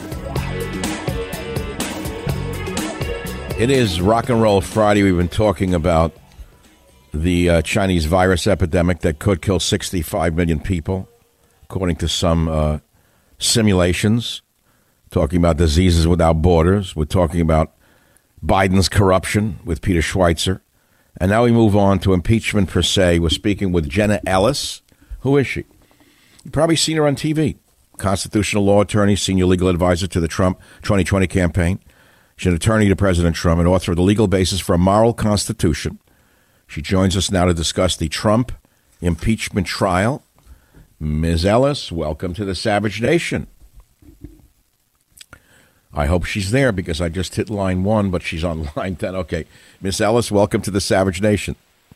It is Rock and Roll Friday. We've been talking about the Chinese virus epidemic that could kill 65 million people, according to some simulations. Talking about diseases without borders. We're talking about Biden's corruption with Peter Schweizer. And now we move on to impeachment per se. We're speaking with Jenna Ellis. Who is she? You've probably seen her on TV. Constitutional law attorney, senior legal advisor to the Trump 2020 campaign. She's an attorney to President Trump and author of The Legal Basis for a Moral Constitution. She joins us now to discuss the Trump impeachment trial. Ms. Ellis, welcome to the Savage Nation. I hope she's there because I just hit line 1, but she's on line 10. Okay. Ms. Ellis, welcome to the Savage Nation.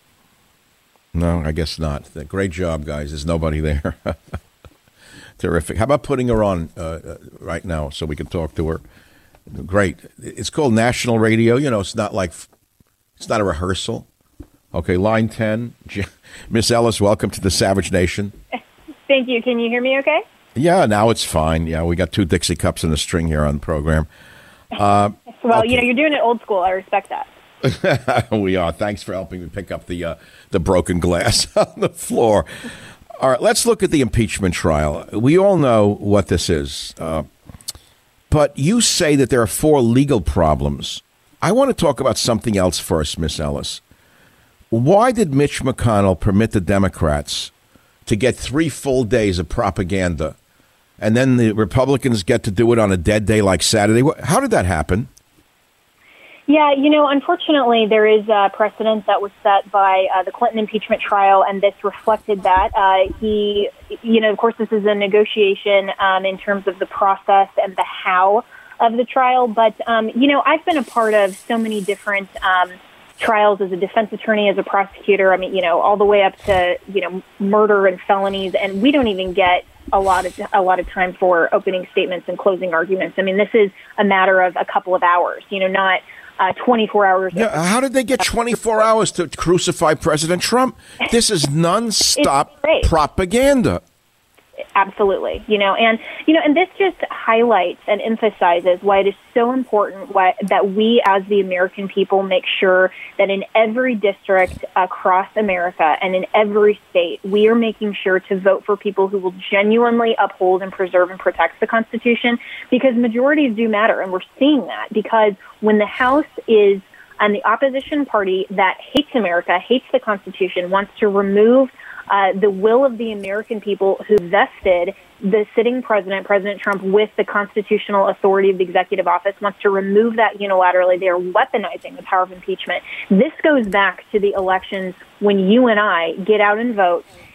No, I guess not. Great job, guys. There's nobody there. Terrific. How about putting her on right now so we can talk to her? Great. It's called national radio. You know, it's not a rehearsal. Okay, line 10. Miss Ellis, welcome to the Savage Nation. Thank you. Can you hear me okay? Yeah, now it's fine. Yeah, we got 2 Dixie cups and a string here on the program. Well, okay. You know, you're doing it old school. I respect that. We are. Thanks for helping me pick up the broken glass on the floor. All right, let's look at the impeachment trial. We all know what this is. But you say that there are 4 legal problems. I want to talk about something else first, Miss Ellis. Why did Mitch McConnell permit the Democrats to get 3 full days of propaganda, and then the Republicans get to do it on a dead day like Saturday? How did that happen? Yeah, you know, unfortunately, there is a precedent that was set by the Clinton impeachment trial, and this reflected that. Of course, this is a negotiation in terms of the process and the how of the trial. But, I've been a part of so many different trials as a defense attorney, as a prosecutor. I mean, all the way up to, murder and felonies, and we don't even get a lot of time for opening statements and closing arguments. I mean, this is a matter of a couple of hours, not 24 hours. Yeah, how did they get 24 hours to crucify President Trump? This is nonstop propaganda. Absolutely. And this just highlights and emphasizes why it is so important that we as the American people make sure that in every district across America and in every state, we are making sure to vote for people who will genuinely uphold and preserve and protect the Constitution, because majorities do matter. And we're seeing that because when the House is on the opposition party that hates America, hates the Constitution, wants to remove the will of the American people who vested the sitting president, President Trump, with the constitutional authority of the executive office, wants to remove that unilaterally. They are weaponizing the power of impeachment. This goes back to the elections when you and I get out and vote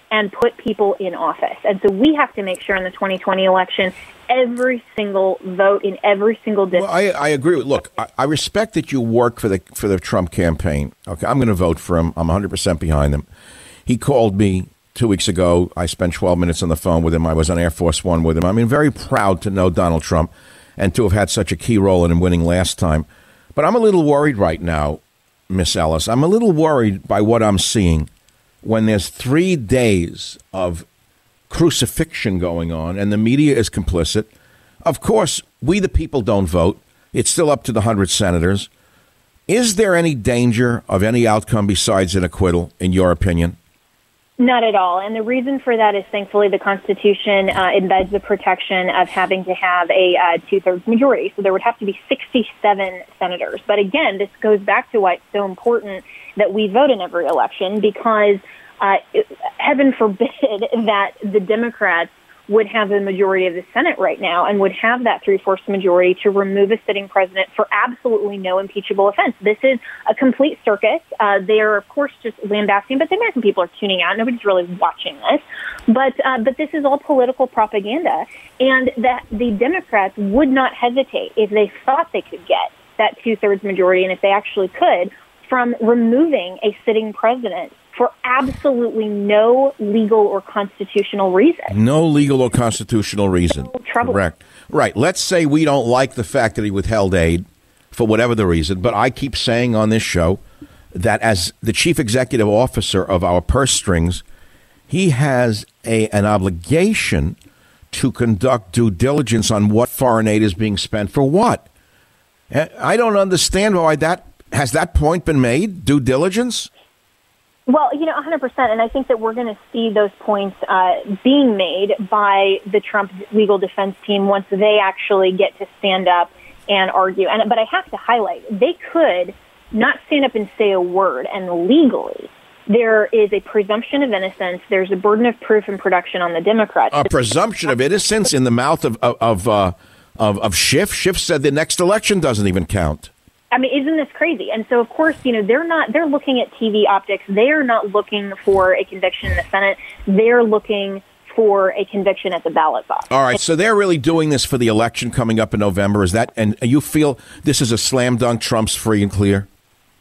and put people in office. And so we have to make sure in the 2020 election, every single vote in every single district. Well, I agree with. Look, I respect that you work for the Trump campaign. Okay, I'm going to vote for him. I'm 100% behind him. He called me 2 weeks ago. I spent 12 minutes on the phone with him. I was on Air Force One with him. I mean, very proud to know Donald Trump and to have had such a key role in him winning last time. But I'm a little worried right now, Miss Ellis. I'm a little worried by what I'm seeing when there's 3 days of crucifixion going on and the media is complicit. Of course, we the people don't vote. It's still up to the 100 senators. Is there any danger of any outcome besides an acquittal, in your opinion? Not at all. And the reason for that is, thankfully, the Constitution embeds the protection of having to have a two-thirds majority. So there would have to be 67 senators. But again, this goes back to why it's so important that we vote in every election, because heaven forbid that the Democrats would have the majority of the Senate right now and would have that three-fourths majority to remove a sitting president for absolutely no impeachable offense. This is a complete circus. They are, of course, just lambasting, but the American people are tuning out. Nobody's really watching this. But this is all political propaganda, and that the Democrats would not hesitate if they thought they could get that two-thirds majority, and if they actually could, from removing a sitting president for absolutely no legal or constitutional reason. No legal or constitutional reason. Correct. Right. Let's say we don't like the fact that he withheld aid for whatever the reason, but I keep saying on this show that as the chief executive officer of our purse strings, he has an obligation to conduct due diligence on what foreign aid is being spent for what. I don't understand why has that point been made, due diligence? Well, 100%. And I think that we're going to see those points being made by the Trump legal defense team once they actually get to stand up and argue. But I have to highlight, they could not stand up and say a word. And legally, there is a presumption of innocence. There's a burden of proof and production on the Democrats. A presumption of innocence in the mouth of Schiff. Schiff said the next election doesn't even count. I mean, isn't this crazy? And so, of course, they're looking at TV optics. They are not looking for a conviction in the Senate. They're looking for a conviction at the ballot box. All right. So they're really doing this for the election coming up in November. Is that, and you feel this is a slam dunk, Trump's free and clear?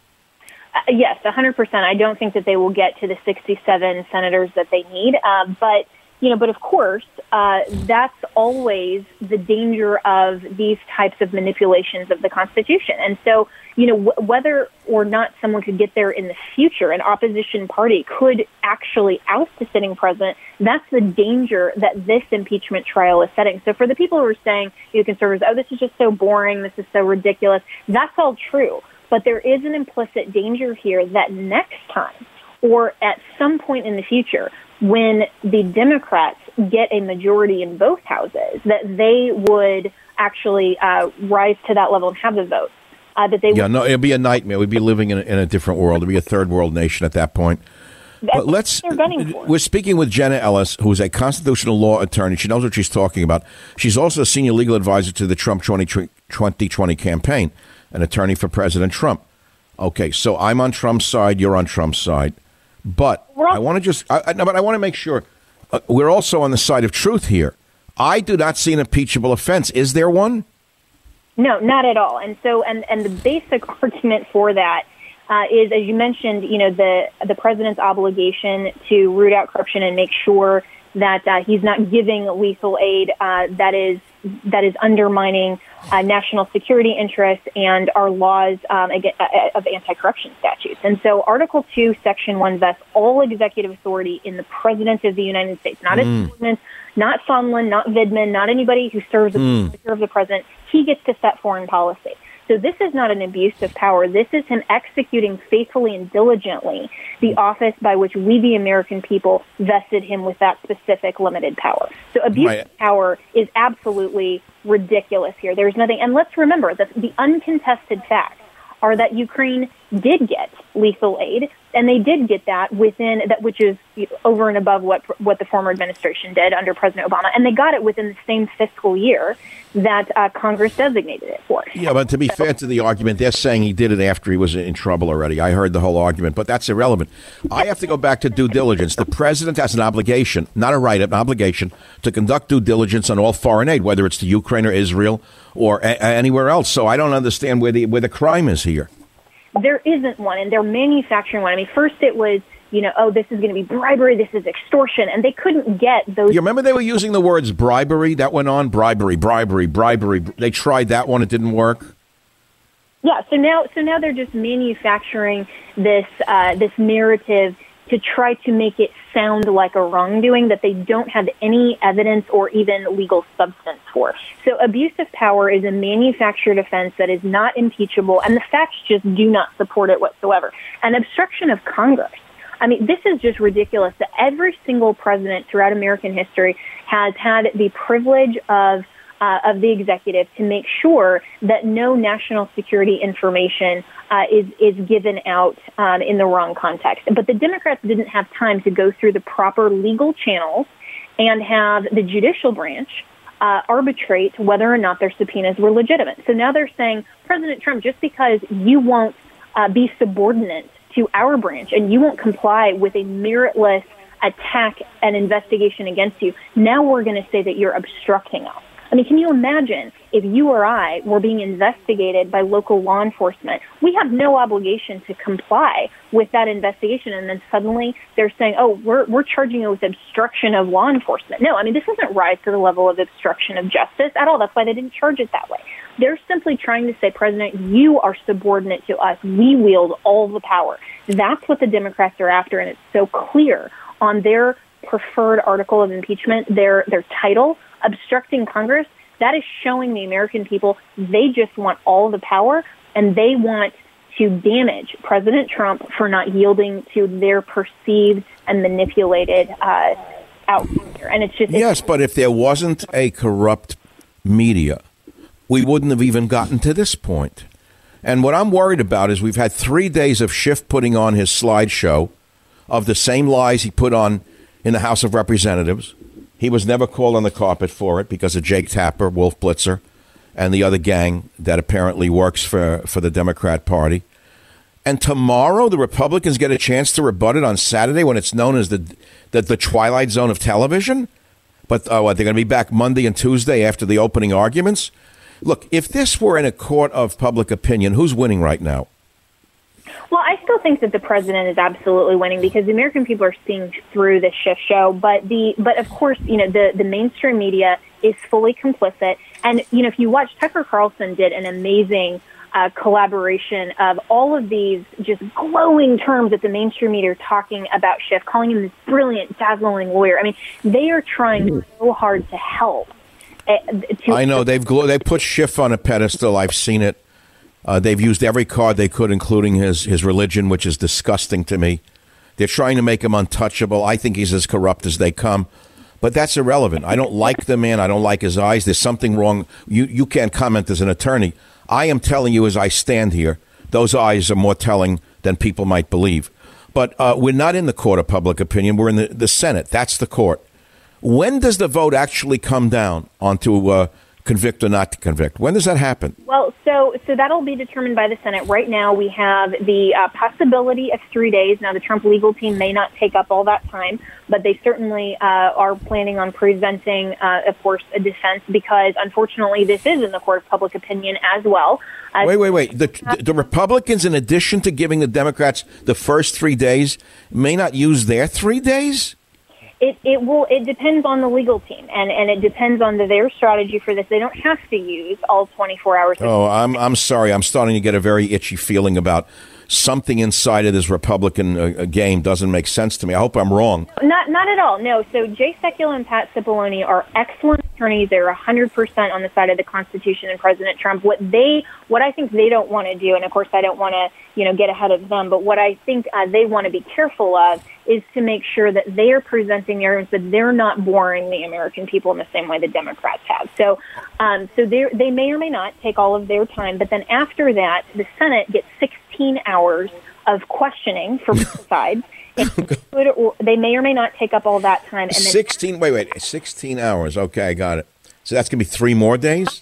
Yes, 100%. I don't think that they will get to the 67 senators that they need. But of course, that's always the danger of these types of manipulations of the Constitution. And so, whether or not someone could get there in the future, an opposition party could actually oust a sitting president. That's the danger that this impeachment trial is setting. So for the people who are saying, conservatives, oh, this is just so boring, this is so ridiculous, that's all true. But there is an implicit danger here that next time, or at some point in the future, when the Democrats get a majority in both houses, that they would actually rise to that level and have the vote. It'd be a nightmare. We'd be living in a different world. It'd be a third world nation at that point. But we're speaking with Jenna Ellis, who is a constitutional law attorney. She knows what she's talking about. She's also a senior legal advisor to the Trump 2020 campaign, an attorney for President Trump. Okay, so I'm on Trump's side. You're on Trump's side. But I want to make sure we're also on the side of truth here. I do not see an impeachable offense. Is there one? No, not at all. And so, and the basic argument for that is, as you mentioned, the president's obligation to root out corruption and make sure that he's not giving lethal aid that is undermining national security interests and our laws of anti-corruption statutes. And so Article 2, Section 1 vests all executive authority in the President of the United States, not his subordinates, not Sondland, not Vidman, not anybody who serves as the Speaker of the President. He gets to set foreign policy. So this is not an abuse of power. This is him executing faithfully and diligently the office by which we, the American people, vested him with that specific limited power. So abuse of power is absolutely ridiculous here. There's nothing. And let's remember that the uncontested facts are that Ukraine did get lethal aid, and they did get that within that, which is over and above what the former administration did under President Obama, and they got it within the same fiscal year that Congress designated it for. Yeah, but to be fair to the argument, they're saying he did it after he was in trouble already. I heard the whole argument, but that's irrelevant. I have to go back to due diligence. The president has an obligation, not a right, an obligation to conduct due diligence on all foreign aid, whether it's to Ukraine or Israel or anywhere else. So I don't understand where the crime is here. There isn't one, and they're manufacturing one. I mean, first it was, this is going to be bribery, this is extortion, and they couldn't get those. You remember they were using the words bribery? That went on, bribery. They tried that one, it didn't work. Yeah, so now they're just manufacturing this narrative to try to make it sound like a wrongdoing that they don't have any evidence or even legal substance for. So abuse of power is a manufactured offense that is not impeachable, and the facts just do not support it whatsoever. And obstruction of Congress. I mean, this is just ridiculous that every single president throughout American history has had the privilege of the executive to make sure that no national security information is given out in the wrong context. But the Democrats didn't have time to go through the proper legal channels and have the judicial branch arbitrate whether or not their subpoenas were legitimate. So now they're saying, President Trump, just because you won't be subordinate to our branch and you won't comply with a meritless attack and investigation against you, now we're going to say that you're obstructing us. I mean, can you imagine if you or I were being investigated by local law enforcement? We have no obligation to comply with that investigation, and then suddenly they're saying, oh, we're charging you with obstruction of law enforcement. No, I mean, this doesn't rise to the level of obstruction of justice at all. That's why they didn't charge it that way. They're simply trying to say, President, you are subordinate to us. We wield all the power. That's what the Democrats are after, and it's so clear on their preferred article of impeachment, their title, obstructing Congress. That is showing the American people they just want all the power, and they want to damage President Trump for not yielding to their perceived and manipulated outcome here. And it's just yes, but if there wasn't a corrupt media, we wouldn't have even gotten to this point. And what I'm worried about is we've had 3 days of Schiff putting on his slideshow of the same lies he put on in the House of Representatives. He was never called on the carpet for it because of Jake Tapper, Wolf Blitzer, and the other gang that apparently works for the Democrat Party. And tomorrow, the Republicans get a chance to rebut it on Saturday when it's known as the Twilight Zone of television. But they're going to be back Monday and Tuesday after the opening arguments. Look, if this were in a court of public opinion, who's winning right now? Well, I still think that the president is absolutely winning because the American people are seeing through the Schiff show. But of course, the mainstream media is fully complicit. And, if you watch, Tucker Carlson did an amazing collaboration of all of these just glowing terms that the mainstream media are talking about Schiff, calling him this brilliant, dazzling lawyer. I mean, they are trying so hard to help. I know they put Schiff on a pedestal. I've seen it. They've used every card they could, including his religion, which is disgusting to me. They're trying to make him untouchable. I think he's as corrupt as they come. But that's irrelevant. I don't like the man. I don't like his eyes. There's something wrong. You can't comment as an attorney. I am telling you as I stand here, those eyes are more telling than people might believe. But we're not in the court of public opinion. We're in the Senate. That's the court. When does the vote actually come down onto convict or not to convict? When does that happen? Well, so that'll be determined by the Senate. Right now, we have the possibility of 3 days. Now, the Trump legal team may not take up all that time, but they certainly are planning on presenting, of course, a defense because, unfortunately, this is in the court of public opinion as well. Wait. The Republicans, in addition to giving the Democrats the first 3 days, may not use their 3 days? It depends on the legal team, and it depends on their strategy for this. They don't have to use all 24 hours. Oh, I'm sorry. I'm starting to get a very itchy feeling about something inside of this Republican game doesn't make sense to me. I hope I'm wrong. Not at all. No. So Jay Sekulow and Pat Cipollone are excellent attorneys. They're 100% on the side of the Constitution and President Trump. What I think they don't want to do, and of course I don't want to get ahead of them, but what I think they want to be careful of is to make sure that they are presenting the arguments that they're not boring the American people in the same way the Democrats have. So they may or may not take all of their time, but then after that, the Senate gets 16 16 hours of questioning for both sides. They may or may not take up all that time. And then 16 hours. Okay, I got it. So that's going to be 3 more days?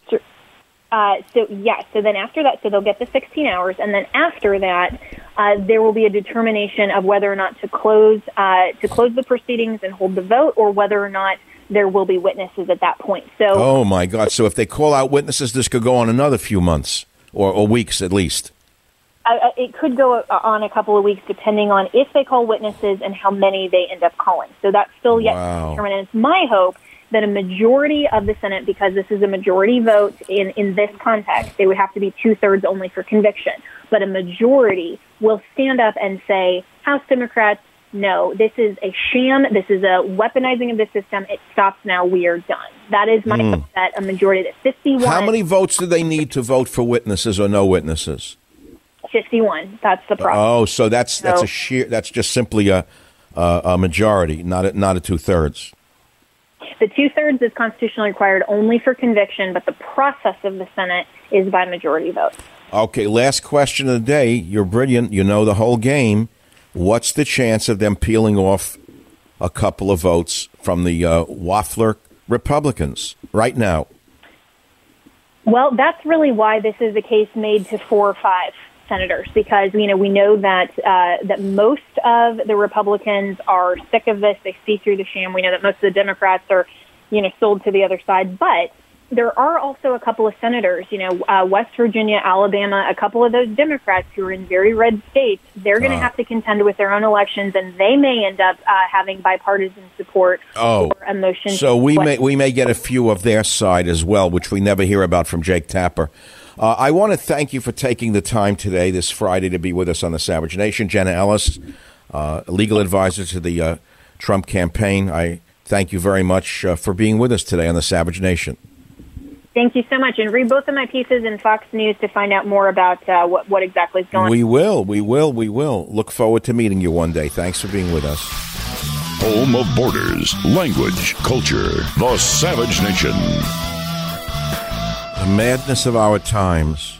So then after that, so they'll get the 16 hours, and then after that, there will be a determination of whether or not to close the proceedings and hold the vote, or whether or not there will be witnesses at that point. So, oh my God! So if they call out witnesses, this could go on another few months or weeks at least. It could go on a couple of weeks, depending on if they call witnesses and how many they end up calling. So that's still yet to determine. And it's my hope that a majority of the Senate, because this is a majority vote in this context, they would have to be 2/3 only for conviction. But a majority will stand up and say, House Democrats, no, this is a sham. This is a weaponizing of the system. It stops now. We are done. That is my hope, that a majority, that 51. How many votes do they need to vote for witnesses or no witnesses? 51. That's the problem. Oh, so that's just simply a majority, not a 2/3. The 2/3 is constitutionally required only for conviction, but the process of the Senate is by majority vote. Okay, last question of the day. You're brilliant. You know the whole game. What's the chance of them peeling off a couple of votes from the waffler Republicans right now? Well, that's really why this is a case made to 4 or 5 senators, because we know that that most of the Republicans are sick of this. They see through the sham. We know that most of the Democrats are, sold to the other side. But there are also a couple of senators, West Virginia, Alabama, a couple of those Democrats who are in very red states. They're going to have to contend with their own elections, and they may end up having bipartisan support for a motion. So we may get a few of their side as well, which we never hear about from Jake Tapper. I want to thank you for taking the time today, this Friday, to be with us on the Savage Nation. Jenna Ellis, legal advisor to the Trump campaign. I thank you very much for being with us today on the Savage Nation. Thank you so much. And read both of my pieces in Fox News to find out more about what exactly is going on. We will. Look forward to meeting you one day. Thanks for being with us. Home of borders, language, culture, the Savage Nation. The madness of our times.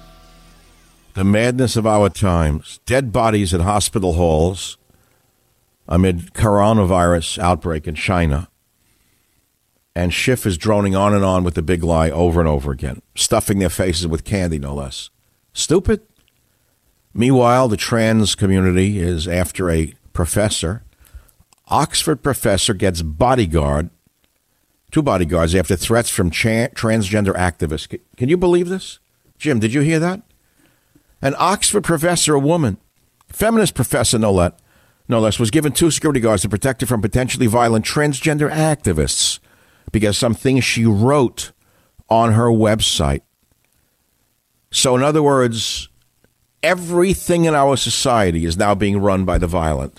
Dead bodies in hospital halls amid coronavirus outbreak in China. And Schiff is droning on and on with the big lie over and over again, stuffing their faces with candy, no less. Stupid. Meanwhile, the trans community is after a professor. Oxford professor gets two bodyguards after threats from transgender activists. Can you believe this? Jim, did you hear that? An Oxford professor, a woman, feminist professor, no less, was given 2 security guards to protect her from potentially violent transgender activists because some things she wrote on her website. So in other words, everything in our society is now being run by the violent.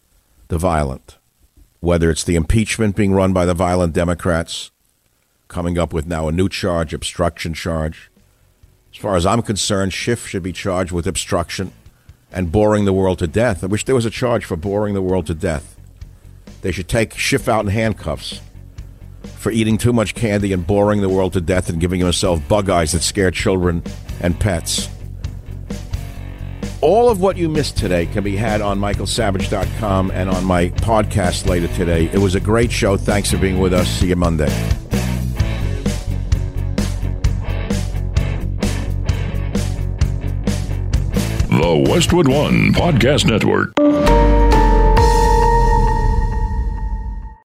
Whether it's the impeachment being run by the violent Democrats, coming up with now a new charge, obstruction charge. As far as I'm concerned, Schiff should be charged with obstruction and boring the world to death. I wish there was a charge for boring the world to death. They should take Schiff out in handcuffs for eating too much candy and boring the world to death and giving himself bug eyes that scare children and pets. All of what you missed today can be had on michaelsavage.com and on my podcast later today. It was a great show. Thanks for being with us. See you Monday. The Westwood One Podcast Network.